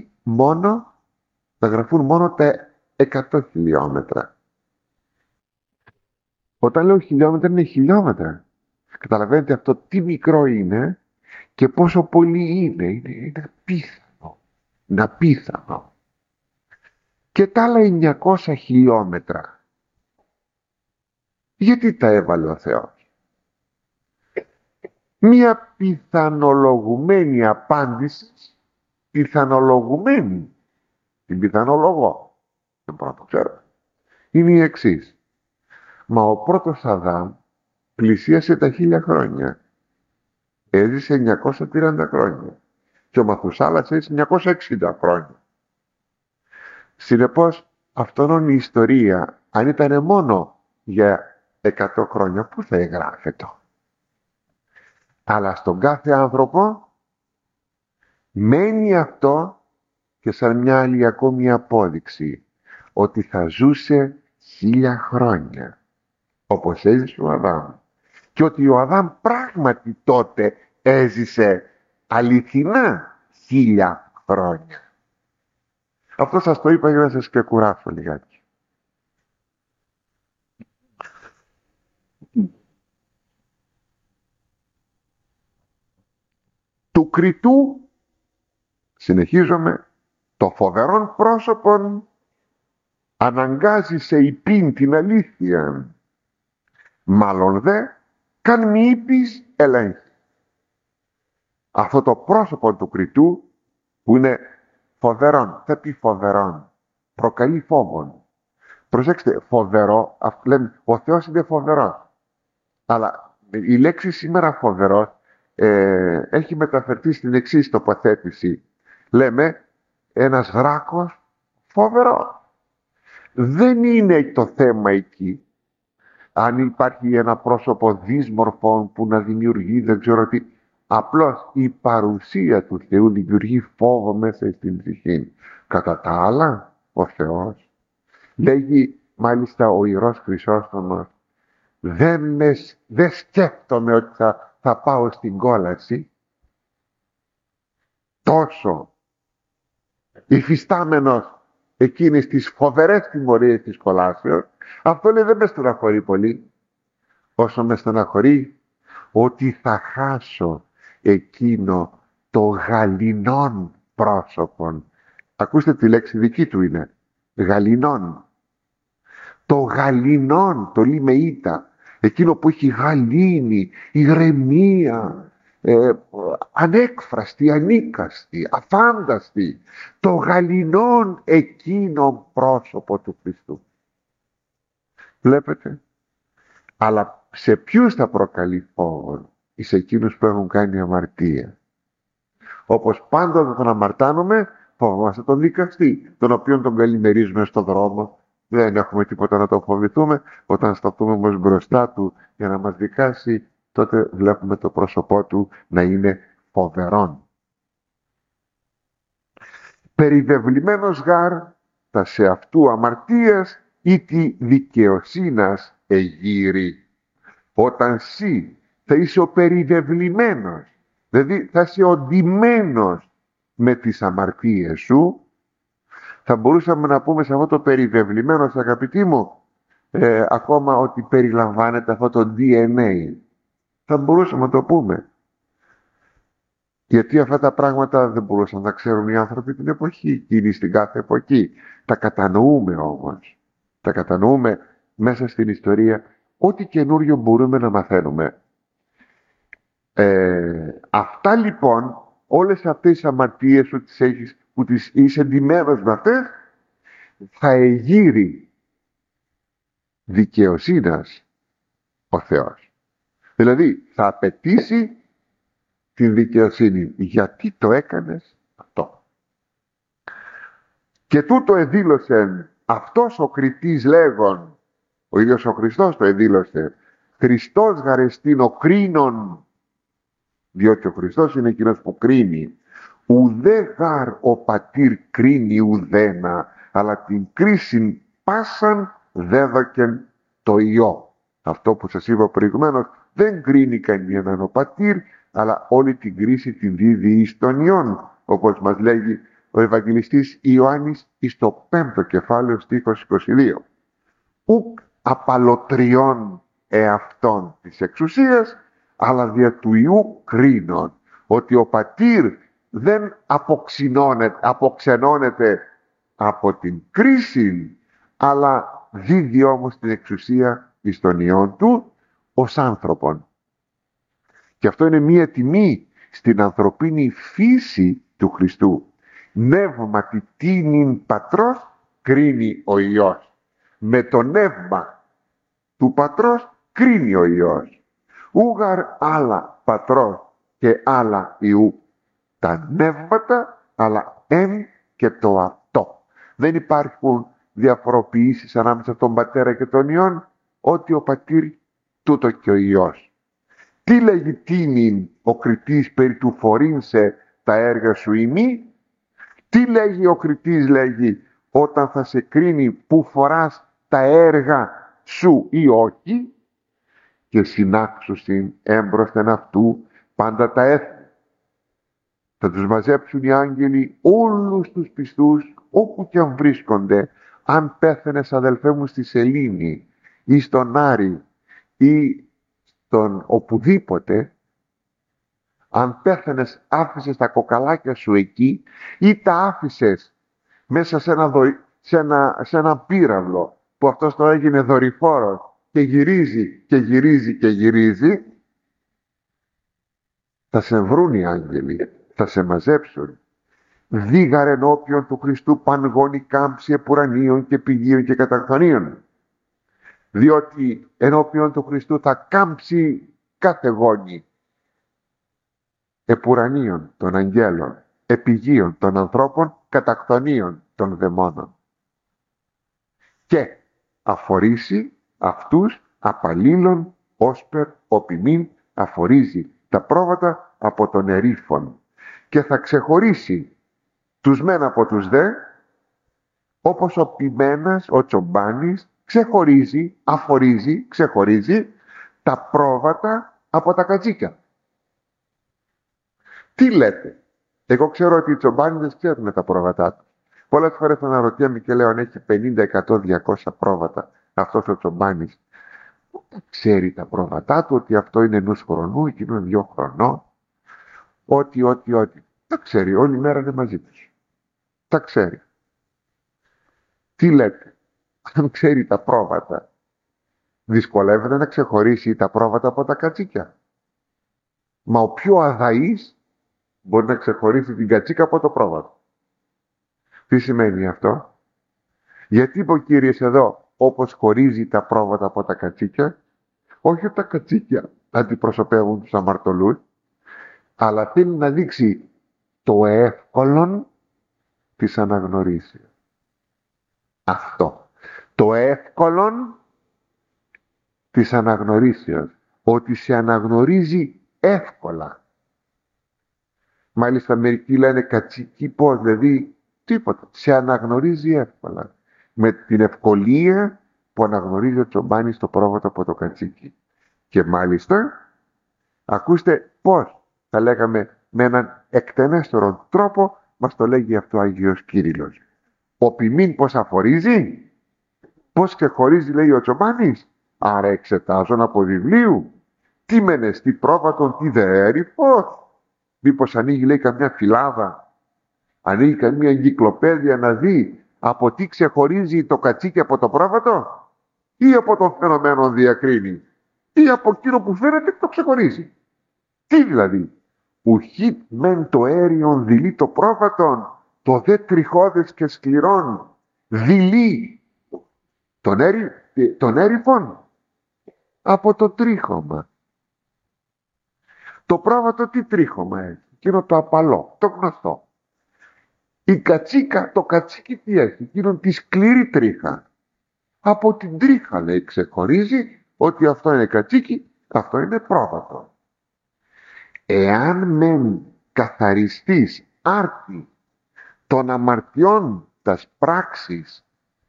γραφούν μόνο τα 100 χιλιόμετρα. Όταν λέω χιλιόμετρα, είναι χιλιόμετρα. Καταλαβαίνετε αυτό τι μικρό είναι και πόσο πολύ είναι. Είναι απίθανο. Είναι απίθανο. Και τα άλλα 900 χιλιόμετρα, γιατί τα έβαλε ο Θεός? Μία πιθανολογουμένη απάντηση, πιθανολογουμένη, την πιθανολογώ, δεν μπορώ να το ξέρω, είναι η εξής. Μα ο πρώτος Αδάμ πλησίασε τα 1000 χρόνια. Έζησε 930 χρόνια. Και ο Μαθουσάλας έζησε 960 χρόνια. Συνεπώς, αυτόν η ιστορία, αν ήταν μόνο για 100 χρόνια, πού θα εγγράφεται? Αλλά στον κάθε άνθρωπο μένει αυτό και σαν μια άλλη ακόμη απόδειξη ότι θα ζούσε 1000 χρόνια, όπως έζησε ο Αδάμ. Και ότι ο Αδάμ πράγματι τότε έζησε αληθινά 1000 χρόνια. Αυτό σας το είπα για να σας ξεκουράσω λιγάκι. Του κριτού, συνεχίζομαι, το φοβερόν πρόσωπον αναγκάζει σε υπήν την αλήθεια. Μάλλον δε, καν μη είπεις ελέγχει. Αυτό το πρόσωπο του κριτού, που είναι φοβερόν, θα πει φοβερόν, προκαλεί φόβον. Προσέξτε, φοβερό, λέμε, ο Θεός είναι φοβερός. Αλλά η λέξη σήμερα φοβερός έχει μεταφερθεί στην εξής τοποθέτηση. Λέμε ένας δράκος φοβερό. Δεν είναι το θέμα εκεί. Αν υπάρχει ένα πρόσωπο δύσμορφων που να δημιουργεί δεν ξέρω τι. Απλώς η παρουσία του Θεού δημιουργεί φόβο μέσα στην ψυχή. Κατά τα άλλα, ο Θεός λέγει μάλιστα ο Ιερός Χρυσόστομος, δεν σκέφτομαι ότι θα πάω στην κόλαση, τόσο υφιστάμενος εκείνες τις φοβερές τιμωρίες της κολάσεως. Αυτό λέει δεν με στεναχωρεί πολύ, όσο με στεναχωρεί ότι θα χάσω εκείνο το γαληνόν πρόσωπον. Ακούστε τη λέξη δική του είναι, γαληνόν. Το γαληνόν, το λιμεΐτα, εκείνο που έχει γαλήνη, ηρεμία, ανέκφραστη, ανίκαστη, αφάνταστη, το γαληνόν εκείνο πρόσωπο του Χριστού. Βλέπετε, αλλά σε ποιους θα προκαλεί φόβο? Εις εκείνους που έχουν κάνει αμαρτία. Όπως πάντοτε τον αμαρτάνουμε, φοβόμαστε τον δικαστή, τον οποίον τον καλημερίζουμε στον δρόμο. Δεν έχουμε τίποτα να τον φοβηθούμε. Όταν σταθούμε όμως μπροστά του για να μας δικάσει, τότε βλέπουμε το πρόσωπό του να είναι φοβερόν. Περιβεβλημένος γάρ τα σε αυτού αμαρτίας ή τη δικαιοσύνας εγείρει. Όταν εσύ θα είσαι ο περιβεβλημένος, δηλαδή θα είσαι ο ντυμένος με τις αμαρτίες σου, θα μπορούσαμε να πούμε σε αυτό το περιβεβλημένος, αγαπητοί μου, ακόμα ότι περιλαμβάνεται αυτό το DNA. Θα μπορούσαμε να το πούμε. Γιατί αυτά τα πράγματα δεν μπορούσαν να ξέρουν οι άνθρωποι την εποχή, εκείνη στην κάθε εποχή. Τα κατανοούμε όμως. Τα κατανοούμε μέσα στην ιστορία. Ό,τι καινούριο μπορούμε να μαθαίνουμε. Αυτά λοιπόν, όλες αυτές τις αμαρτίες που τις είσαι ντυμένος με αυτές, θα εγείρει δικαιοσύνας ο Θεός. Δηλαδή θα απαιτήσει την δικαιοσύνη. Γιατί το έκανες αυτό? Και τούτο εδήλωσε αυτός ο κριτής λέγον, ο ίδιος ο Χριστός το εδήλωσε, Χριστός γαρεστήν ο κρίνων, διότι ο Χριστός είναι εκείνος που κρίνει. Ουδέ γαρ ο πατήρ κρίνει ουδένα, αλλά την κρίση πάσαν δέδοκεν το Υιό. Αυτό που σας είπα προηγουμένως, δεν κρίνει κανέναν ο πατήρ, αλλά όλη την κρίση την δίδει εις τον Υιόν, όπως μας λέγει ο Ευαγγελιστής Ιωάννης εις το 5ο κεφάλαιο στίχος 22. Ουκ απαλωτριών εαυτών της εξουσίας, αλλά δια του Υιού κρίνων, ότι ο πατήρ δεν αποξενώνεται από την κρίση, αλλά δίδει όμως την εξουσία εις τον Υιόν του ως άνθρωπον. Και αυτό είναι μία τιμή στην ανθρωπίνη φύση του Χριστού. Νεύματι τίνην πατρός κρίνει ο Υιός. Με το νεύμα του πατρός κρίνει ο Υιός. Ούγαρ άλλα πατρός και άλλα Υιού. Τα νεύματα, αλλά εν και το αυτό. Δεν υπάρχουν διαφοροποιήσεις ανάμεσα στον πατέρα και τον Υιόν, ότι ο πατήρ τούτο και ο Υιός. Τι λέγει τίμην ο κριτής περί του φορήνσε τα έργα σου ημί? Τι λέγει ο κριτής, λέγει, όταν θα σε κρίνει που φοράς τα έργα σου ή όχι? Και συνάξουσιν έμπροσθεν αυτού πάντα τα έθνη. Θα τους μαζέψουν οι άγγελοι όλους τους πιστούς όπου και αν βρίσκονται. Αν πέθαινες, αδελφέ μου, στη Σελήνη ή στον Άρη ή στον οπουδήποτε, αν πέθαινες, άφησες τα κοκαλάκια σου εκεί ή τα άφησες μέσα σε ένα πύραυλο που αυτός τώρα έγινε δορυφόρος και γυρίζει και γυρίζει και γυρίζει, θα σε βρουν οι άγγελοι, θα σε μαζέψουν. Δίγαρ ενώπιον του Χριστού πανγόνη κάμψη επουρανίων και πηγίων και καταχθονίων. Διότι ενώπιον του Χριστού θα κάμψει κάθε γόνη επουρανίων των αγγέλων, επιγείων των ανθρώπων, κατακτονίων των δαιμόνων. Και αφορήσει αυτούς απαλλήλων όσπερ οπιμήν αφορίζει τα πρόβατα από τον ερήφων, και θα ξεχωρίσει τους μεν από τους δε, όπως ο ποιμένας, ο τσομπάνης ξεχωρίζει τα πρόβατα από τα κατσίκια. Τι λέτε? Εγώ ξέρω ότι οι τσομπάνιδες ξέρουν τα πρόβατά τους. Πολλές φορές αναρωτιέμαι και λέω, αν έχει 50, 100, 200 πρόβατα αυτός ο τσομπάνης, ξέρει τα πρόβατά του, ότι αυτό είναι ενός χρονού, εκείνο είναι 2 χρονών, ότι. Τα ξέρει, όλη μέρα είναι μαζί τους. Τα ξέρει. Τι λέτε? Αν ξέρει τα πρόβατα, δυσκολεύεται να ξεχωρίσει τα πρόβατα από τα κατσίκια? Μα ο πιο αδαής μπορεί να ξεχωρίσει την κατσίκα από το πρόβατο. Τι σημαίνει αυτό? Γιατί είπε ο Κύριος εδώ, όπως χωρίζει τα πρόβατα από τα κατσίκια? Όχι ότι τα κατσίκια αντιπροσωπεύουν τους αμαρτωλούς, αλλά θέλει να δείξει το εύκολον της αναγνωρίσεως. Αυτό. Το εύκολον της αναγνωρίσεως. Ότι σε αναγνωρίζει εύκολα. Μάλιστα μερικοί λένε κατσίκι πώς, δηλαδή τίποτα. Σε αναγνωρίζει εύκολα. Με την ευκολία που αναγνωρίζει ο τσομπάνης το πρόβατο από το κατσίκι. Και μάλιστα, ακούστε πώς, θα λέγαμε με έναν εκτενέστερο τρόπο, μας το λέγει αυτό ο Άγιος Κύριλλος. Ο ποιμήν πώς αφορίζει, πώς ξεχωρίζει, λέει ο τσομπάνης. Άρα εξετάζον από βιβλίου. Τι μένες, τι πρόβατον, τι δε έρηφος. Μήπως ανοίγει, λέει, καμιά φυλάδα, ανοίγει καμία εγκυκλοπαίδεια να δει από τι ξεχωρίζει το κατσίκι από το πρόβατο, ή από το φαινομένο διακρίνει, ή από εκείνο που φαίνεται το ξεχωρίζει. Τι δηλαδή? Ουχή μεν το αέριον δειλεί το πρόβατον, το δε τριχώδες και σκληρών δειλεί τον έρηφον από το τρίχωμα. Το πρόβατο τι τρίχωμα έχει? Εκείνο το απαλό, το γνωστό. Η κατσίκα, το κατσίκι τι έχει? Εκείνον τη σκληρή τρίχα. Από την τρίχα, λέει, ξεχωρίζει ότι αυτό είναι κατσίκι, αυτό είναι πρόβατο. Εάν μεν καθαριστείς άρτη των αμαρτιών τας πράξεις,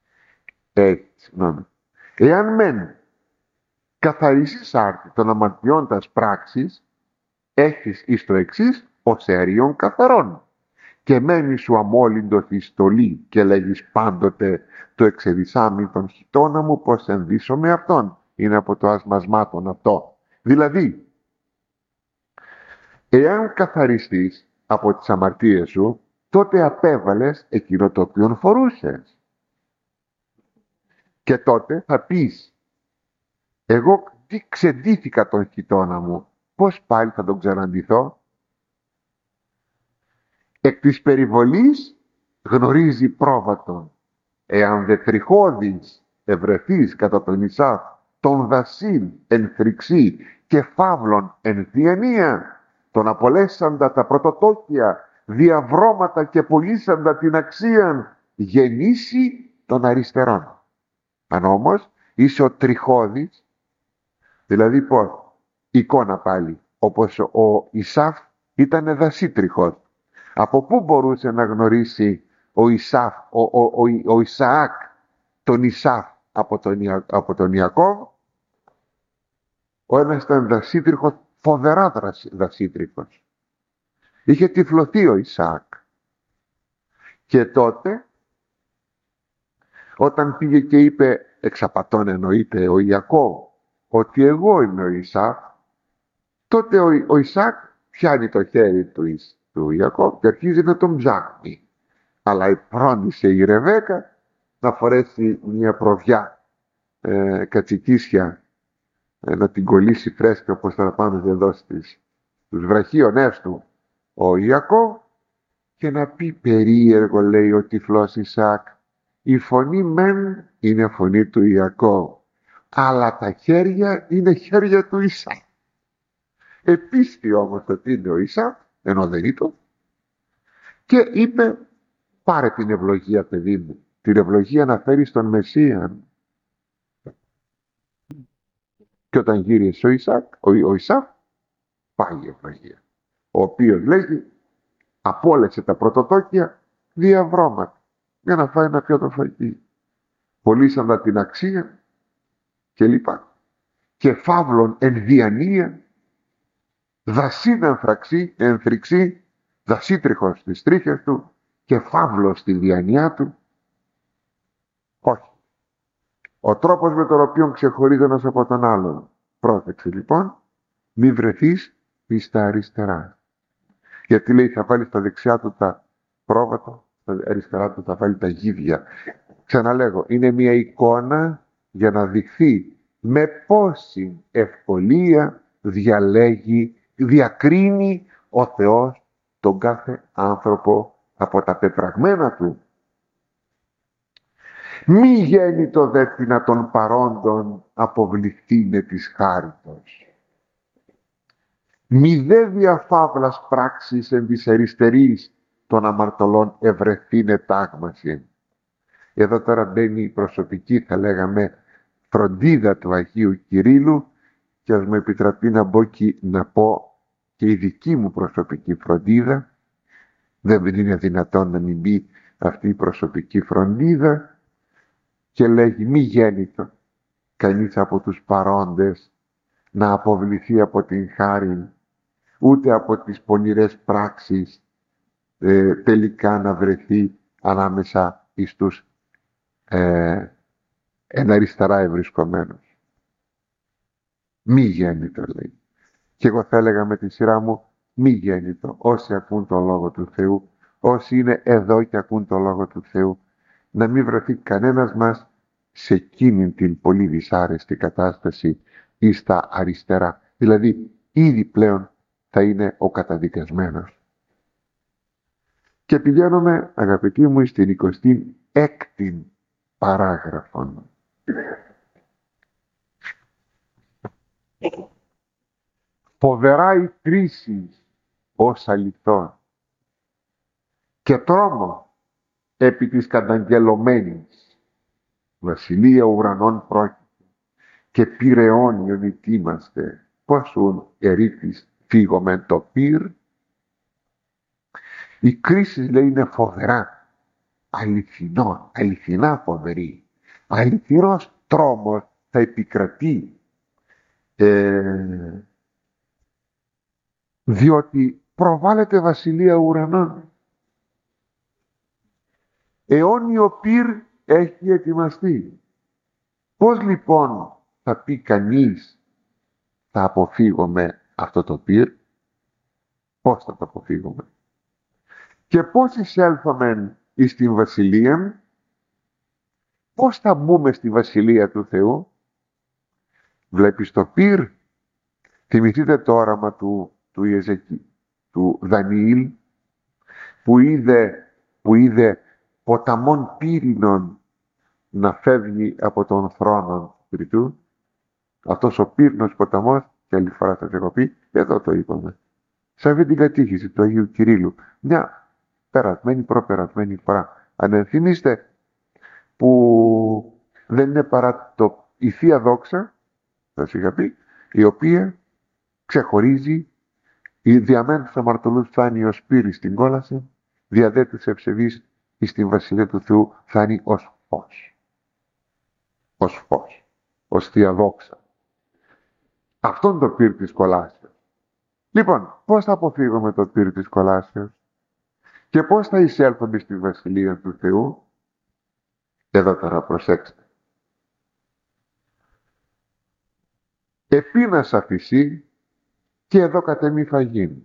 εάν μεν καθαριστείς άρτη των αμαρτιών τας πράξεις, έχεις εις το εξής ως αερίων καθαρών, και μένει σου αμόλυντος η στολή και λέγεις πάντοτε το εξεδισάμι των χιτώνα μου πως ενδύσω με αυτόν. Είναι από το ασμασμάτων αυτό. Δηλαδή, εάν καθαριστείς από τις αμαρτίες σου, τότε απέβαλες εκείνο το οποίο φορούσες. Και τότε θα πεις, εγώ τι ξεντήθηκα τον χιτώνα μου, πώς πάλι θα τον ξαναντηθώ? Εκ της περιβολής γνωρίζει πρόβατον. Εάν δε τριχώδης ευρεθείς κατά τον Ισάφ, τον δασίλ εν θρηξή και φαύλων εν διανία, τον απολέσαντα τα πρωτοτόκια, διαβρώματα και πωλήσαντα την αξίαν, γεννήσει των αριστερών. Αν όμως είσαι ο τριχώδης, δηλαδή πώς? Εικόνα πάλι, όπως ο Ισάφ ήταν δασίτριχος. Από πού μπορούσε να γνωρίσει ο Ισαάκ τον Ισάφ από τον Ιακώβ? Ο ένας ήταν δασίτριχος, φοβερά δασίτριχος. Είχε τυφλωθεί ο Ισαάκ. Και τότε, όταν πήγε και είπε, εξαπατών εννοείται ο Ιακώβ, ότι εγώ είμαι ο Ισάφ, τότε ο Ισαάκ πιάνει το χέρι του Ιακώβ και αρχίζει να τον ψάχνει. Αλλά φρόντισε η Ρεβέκα να φορέσει μια προβιά κατσικίσια, να την κολλήσει φρέσκα, όπως θα πάμε εδώ στους βραχίονές του ο Ιακώβ, και να πει περίεργο, λέει ο τυφλός Ισαάκ, η φωνή μεν είναι φωνή του Ιακώβ, αλλά τα χέρια είναι χέρια του Ισαάκ. Επίστη όμως ότι είναι ο Ισαάκ, ενώ δεν ήταν, Και είπε, πάρε την ευλογία, παιδί μου. Την ευλογία να φέρει στον Μεσσία. Και όταν γύρισε ο Ισαάκ, πάει η ευλογία. Ο οποίος λέγει, απόλυσε τα πρωτοτόκια διαβρώματα για να φάει ένα πιάτο φαγί. Πωλήσαντα την αξία και λοιπά. Και φαύλων εν διανία, δασίν ενθρυξή, δασίτριχος στις τρίχες του και φαύλος στη διανοιά του. Όχι. Ο τρόπος με τον οποίο ξεχωρίζει ένας από τον άλλον. Πρόσεξε λοιπόν, μη βρεθείς στα αριστερά. Γιατί λέει θα βάλει στα δεξιά του τα πρόβατα, στα αριστερά του θα βάλει τα γίδια. Ξαναλέγω, είναι μια εικόνα για να δειχθεί με πόση ευκολία διακρίνει ο Θεός τον κάθε άνθρωπο από τα πεπραγμένα του. Μη γέννητο δέσποινα των παρόντων αποβληθήνε της χάριτος. Μη δε διαφαύλας πράξης εν της αριστερής των αμαρτωλών ευρεθήνε τάγμαση. Εδώ τώρα μπαίνει η προσωπική, θα λέγαμε, φροντίδα του Αγίου Κυρίλλου και ας μου επιτραπεί να μπω και να πω και η δική μου προσωπική φροντίδα. Δεν είναι δυνατόν να μην μπει αυτή η προσωπική φροντίδα και λέγει μη γέννητο κανείς από τους παρόντες να αποβληθεί από την χάρη, ούτε από τις πονηρές πράξεις τελικά να βρεθεί ανάμεσα εις τους εν αριστερά ευρισκομένους. Μη γέννητο λέει. Και εγώ θα έλεγα με τη σειρά μου μη γέννητο. Όσοι ακούν τον Λόγο του Θεού, όσοι είναι εδώ και ακούν τον Λόγο του Θεού, να μην βρεθεί κανένας μας σε εκείνη την πολύ δυσάρεστη κατάσταση ή στα αριστερά. Δηλαδή ήδη πλέον θα είναι ο καταδικασμένος. Και πηγαίνουμε, αγαπητοί μου, στην 26η παράγραφο. Φοβερά η κρίση ως αληθών και τρόμο επί της καταγγελωμένης βασιλεία ουρανών πρόκειται και πυρεώνιον ητήμαστε πόσουν ερήτης φύγομεν το πυρ. Η κρίση λέει είναι φοβερά, αληθινά φοβερή, αληθινός τρόμος θα επικρατεί διότι προβάλλεται βασιλεία ουρανών. Αιώνιο πυρ έχει ετοιμαστεί. Πώς λοιπόν θα πει κανείς θα αποφύγουμε αυτό το πυρ? Πώς θα το αποφύγουμε? Και πώς εισέλθομεν εις την βασιλεία? Πώς θα μπούμε στη βασιλεία του Θεού? Βλέπεις το πυρ? Θυμηθείτε το όραμα του Δανιήλ που είδε ποταμών πύρινων να φεύγει από τον θρόνο του Τριτού. Αυτός ο πύρινος ποταμός, και άλλη φορά θα έχω πει, εδώ το είπαμε, σε αυτή την κατήχηση του Αγίου Κυρίλλου, μια προπερασμένη φορά. Αν ενθυμίστε που δεν είναι παρά η Θεία Δόξα, θα σας είχα πει, η οποία ξεχωρίζει η διαμέν τους αμαρτωλούς φάνει ως πύρη στην κόλαση, διαδέ τους ευσεβείς εις την Βασιλεία του Θεού φάνει ως φως. Ως φως. Ως Θεία Δόξα. Αυτόν το πύρ της κολάσεως. Λοιπόν, πώς θα αποφύγουμε το πύρ της κολάσεως και πώς θα εισέλθουμε στη Βασιλεία του Θεού? Εδώ τώρα προσέξτε. Επίνασα φυσί και εδώ κατεμή θα γίνει.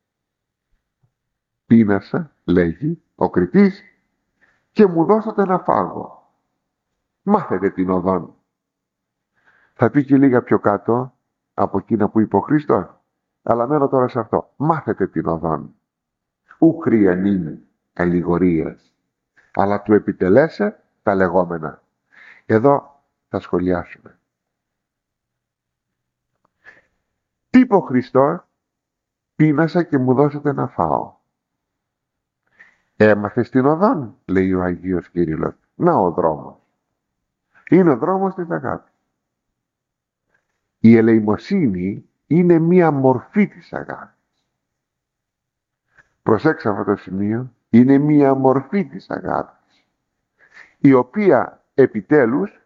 Πίνασα, λέγει ο κριτής, και μου δώσατε να φάγω. Μάθετε την οδόν. Θα πει και λίγα πιο κάτω από εκείνα που είπε ο Χριστός. Αλλά μένω τώρα σε αυτό. Μάθετε την οδόν. Ου χρειανήν αλληγορίας, αλλά του επιτελέσε τα λεγόμενα. Εδώ θα σχολιάσουμε. Τι είπε ο Χριστός? Πίνασα και μου δώσετε να φάω. Έμαθες την οδόν, λέει ο Αγίος Κύριλλος. Να ο δρόμος. Είναι ο δρόμος της αγάπης. Η ελεημοσύνη είναι μία μορφή της αγάπης. Προσέξτε αυτό το σημείο. Είναι μία μορφή της αγάπης, η οποία επιτέλους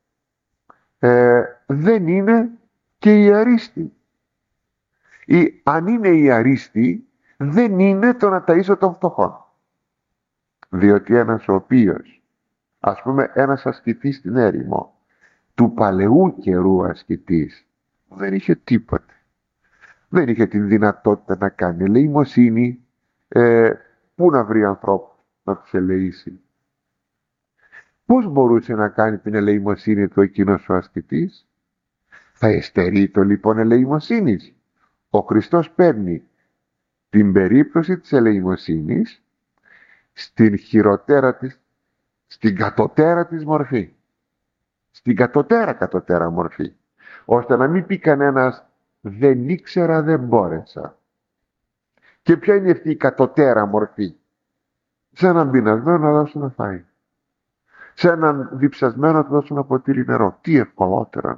δεν είναι και η αρίστη. Ή αν είναι η αρίστη, δεν είναι το να ταΐσω των φτωχών. Διότι ένας ο οποίος, ας πούμε ένας ασκητής στην έρημο, του παλαιού καιρού ασκητής, δεν είχε τίποτε. Δεν είχε την δυνατότητα να κάνει ελεημοσύνη. Πού να βρει ανθρώπους να τους ελεήσει? Πώς μπορούσε να κάνει την ελεημοσύνη του εκείνος ο ασκητής? Θα εστερεί το λοιπόν ελεημοσύνης? Ο Χριστός παίρνει την περίπτωση της ελεημοσύνης στην χειροτέρα της, στην κατωτέρα της μορφή. Στην κατωτέρα μορφή. Ώστε να μην πει κανένας δεν ήξερα, δεν μπόρεσα. Και ποια είναι αυτή η κατωτέρα μορφή? Σε έναν πεινασμένο να δώσω να φάει. Σε έναν διψασμένο να του δώσω ένα ποτήρι νερό. Τι ευκολότερα.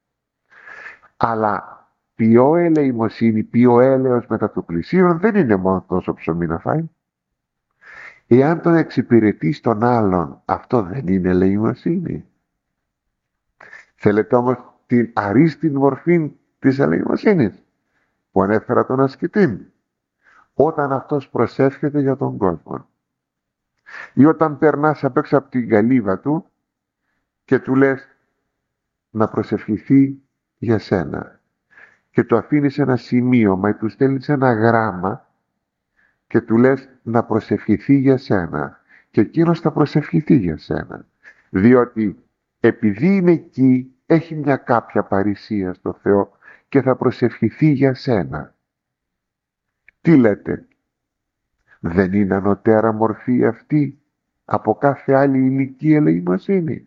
Αλλά ποιο ελεημοσύνη, ποιο έλεος μετά του πλησίον δεν είναι μόνο τόσο ψωμί να φάει. Εάν τον εξυπηρετείς τον άλλον, αυτό δεν είναι ελεημοσύνη? Θέλετε όμως την αρίστη μορφή της ελεημοσύνης που ανέφερα τον ασκητή? Όταν αυτός προσεύχεται για τον κόσμο, ή όταν περνάς απ' έξω από την καλύβα του και του λες να προσευχηθεί για σένα και του αφήνεις ένα σημείωμα ή του στέλνεις ένα γράμμα και του λες να προσευχηθεί για σένα, και εκείνος θα προσευχηθεί για σένα, διότι επειδή είναι εκεί έχει μια κάποια παρησία στο Θεό και θα προσευχηθεί για σένα. Τι λέτε? Δεν είναι ανωτέρα μορφή αυτή από κάθε άλλη ηλική ελεημοσύνη?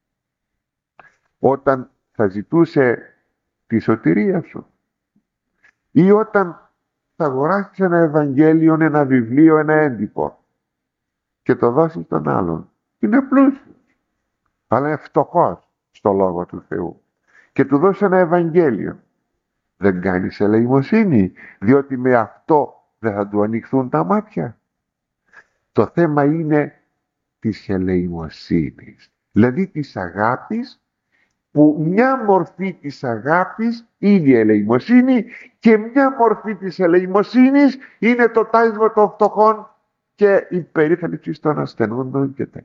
Όταν θα ζητούσε τη σωτηρία σου, ή όταν θα αγοράσεις ένα Ευαγγέλιο, ένα βιβλίο, ένα έντυπο και το δώσεις τον άλλον, είναι πλούσιος αλλά είναι φτωχός στο Λόγο του Θεού, και του δώσεις ένα Ευαγγέλιο, δεν κάνεις ελεημοσύνη? Διότι με αυτό δεν θα του ανοιχθούν τα μάτια. Το θέμα είναι της ελεημοσύνης, δηλαδή της αγάπης, που μια μορφή της αγάπης είναι η ελεημοσύνη και μια μορφή της ελεημοσύνης είναι το τάισμα των φτωχών και η περίθαλψη των ασθενούντων κτλ.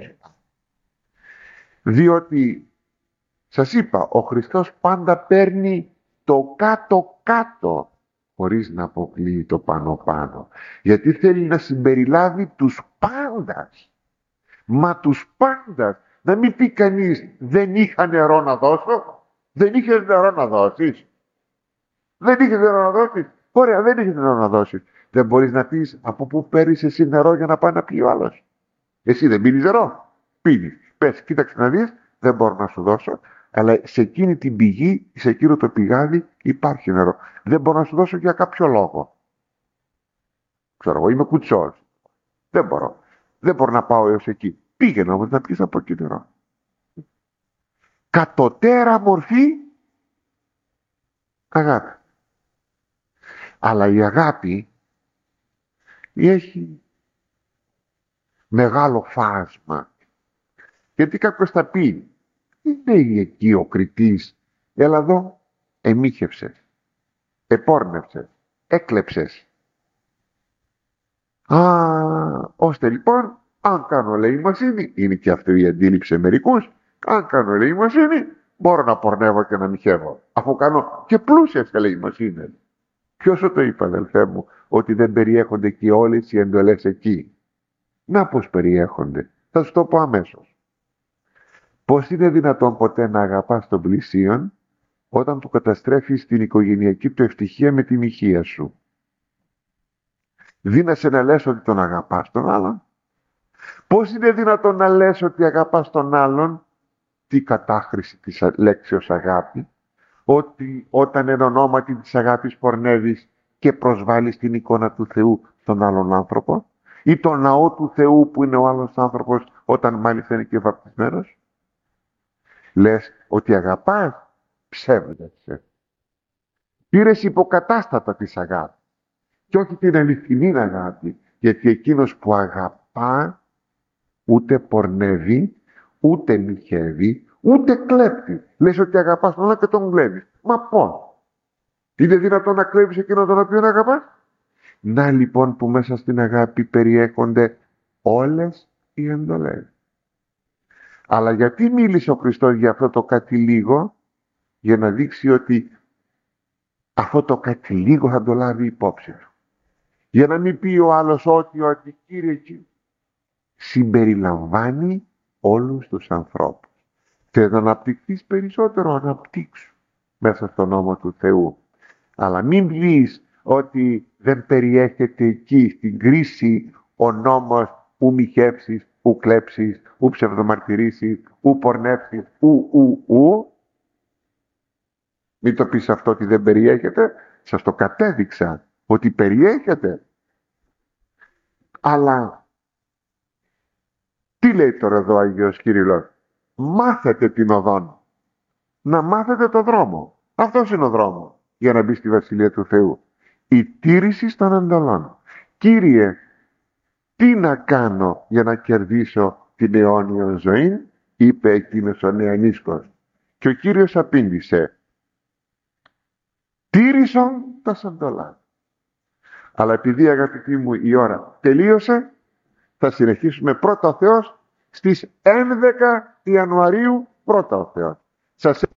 Διότι σας είπα, ο Χριστός πάντα παίρνει το κάτω-κάτω χωρίς να αποκλείει το πάνω-πάνω, γιατί θέλει να συμπεριλάβει τους πάντας. Μα τους πάντας. Να μην πει κανείς δεν είχα νερό να δώσω. Δεν είχες νερό να δώσεις? Δεν είχες νερό να δώσεις? Ωραία, δεν είχες νερό να δώσεις. Δεν μπορείς να πεις από πού παίρνεις εσύ νερό για να πάει να πει ο άλλος? Εσύ δεν πίνεις νερό? Πίνεις. Πες, κοίταξε να δεις, δεν μπορώ να σου δώσω, αλλά σε εκείνη την πηγή, σε εκείνο το πηγάδι υπάρχει νερό. Δεν μπορώ να σου δώσω για κάποιο λόγο. Ξέρω εγώ, είμαι κουτσός. Δεν μπορώ. Δεν μπορώ να πάω έως εκεί. Πήγαινε όμως να πεις από εκεί νερό. Κατωτέρα μορφή αγάπη. Αλλά η αγάπη έχει μεγάλο φάσμα. Γιατί κάποιος θα πει, είναι εκεί ο κριτής, έλα εδώ, εμίχευσες, επόρνευσες, έκλεψες. Ώστε λοιπόν, αν κάνω ελεημοσύνη, είναι και αυτή η αντίληψη μερικούς, αν κάνω ελεημοσύνη, μπορώ να πορνεύω και να μοιχεύω, αφού κάνω και πλούσιες ελεημοσύνες. Ποιος σου το είπε, αδελφέ μου, ότι δεν περιέχονται και όλες οι εντολές εκεί? Να πώς περιέχονται, θα σου το πω αμέσως. Πώς είναι δυνατόν ποτέ να αγαπάς τον πλησίον όταν του καταστρέφεις την οικογενειακή του ευτυχία με τη μοιχεία σου? Δύνασαι να λες ότι τον αγαπάς τον άλλον? Πώς είναι δυνατόν να λες ότι αγαπάς τον άλλον? Τι κατάχρηση της λέξεως αγάπη, ότι όταν εν ονόματι της αγάπης πορνεύεις και προσβάλλεις την εικόνα του Θεού στον άλλον άνθρωπο? ή το ναό του Θεού που είναι ο άλλος άνθρωπος όταν μάλιστα είναι και βαπτισμένος? Λες ότι αγαπάς, ψεύδεσαι. Πήρες υποκατάστατα της αγάπης και όχι την αληθινή αγάπη, γιατί εκείνος που αγαπά ούτε πορνεύει, ούτε μοιχεύει, ούτε κλέπτει. Λες ότι αγαπάς τον άλλο και τον κλέβεις. Μα πώς? Είναι δυνατόν να κλέβεις εκείνον τον οποίο αγαπάς? Να λοιπόν που μέσα στην αγάπη περιέχονται όλες οι εντολές. Αλλά γιατί μίλησε ο Χριστός για αυτό το κάτι λίγο? Για να δείξει ότι αυτό το κάτι λίγο θα το λάβει υπόψη του. Για να μην πει ο άλλος ότι Κύριε, συμπεριλαμβάνει όλους τους ανθρώπους. Θες να αναπτυχθείς περισσότερο, αναπτύξου μέσα στον νόμο του Θεού. Αλλά μην πεις ότι δεν περιέχεται εκεί στην κρίση ο νόμος που μοιχεύσεις, που κλέψεις, που ψευδομαρτυρήσεις, που πορνεύσεις, Μην το πεις αυτό ότι δεν περιέχεται, σας το κατέδειξα ότι περιέχεται. Αλλά τι λέει τώρα εδώ ο Άγιος Κύριλλος? Μάθετε την οδόν. Να μάθετε το δρόμο. Αυτός είναι ο δρόμος για να μπει στη Βασιλεία του Θεού. Η τήρηση των εντολών. Κύριε, τι να κάνω για να κερδίσω την αιώνια ζωή? Είπε εκείνος ο νεανίσκος. Και ο Κύριος απήντησε, τήρησον τα εντολά. Αλλά επειδή, αγαπητοί μου, η ώρα τελείωσε, θα συνεχίσουμε πρώτα ο Θεός στις 11 Ιανουαρίου, πρώτα ο Θεός. Σας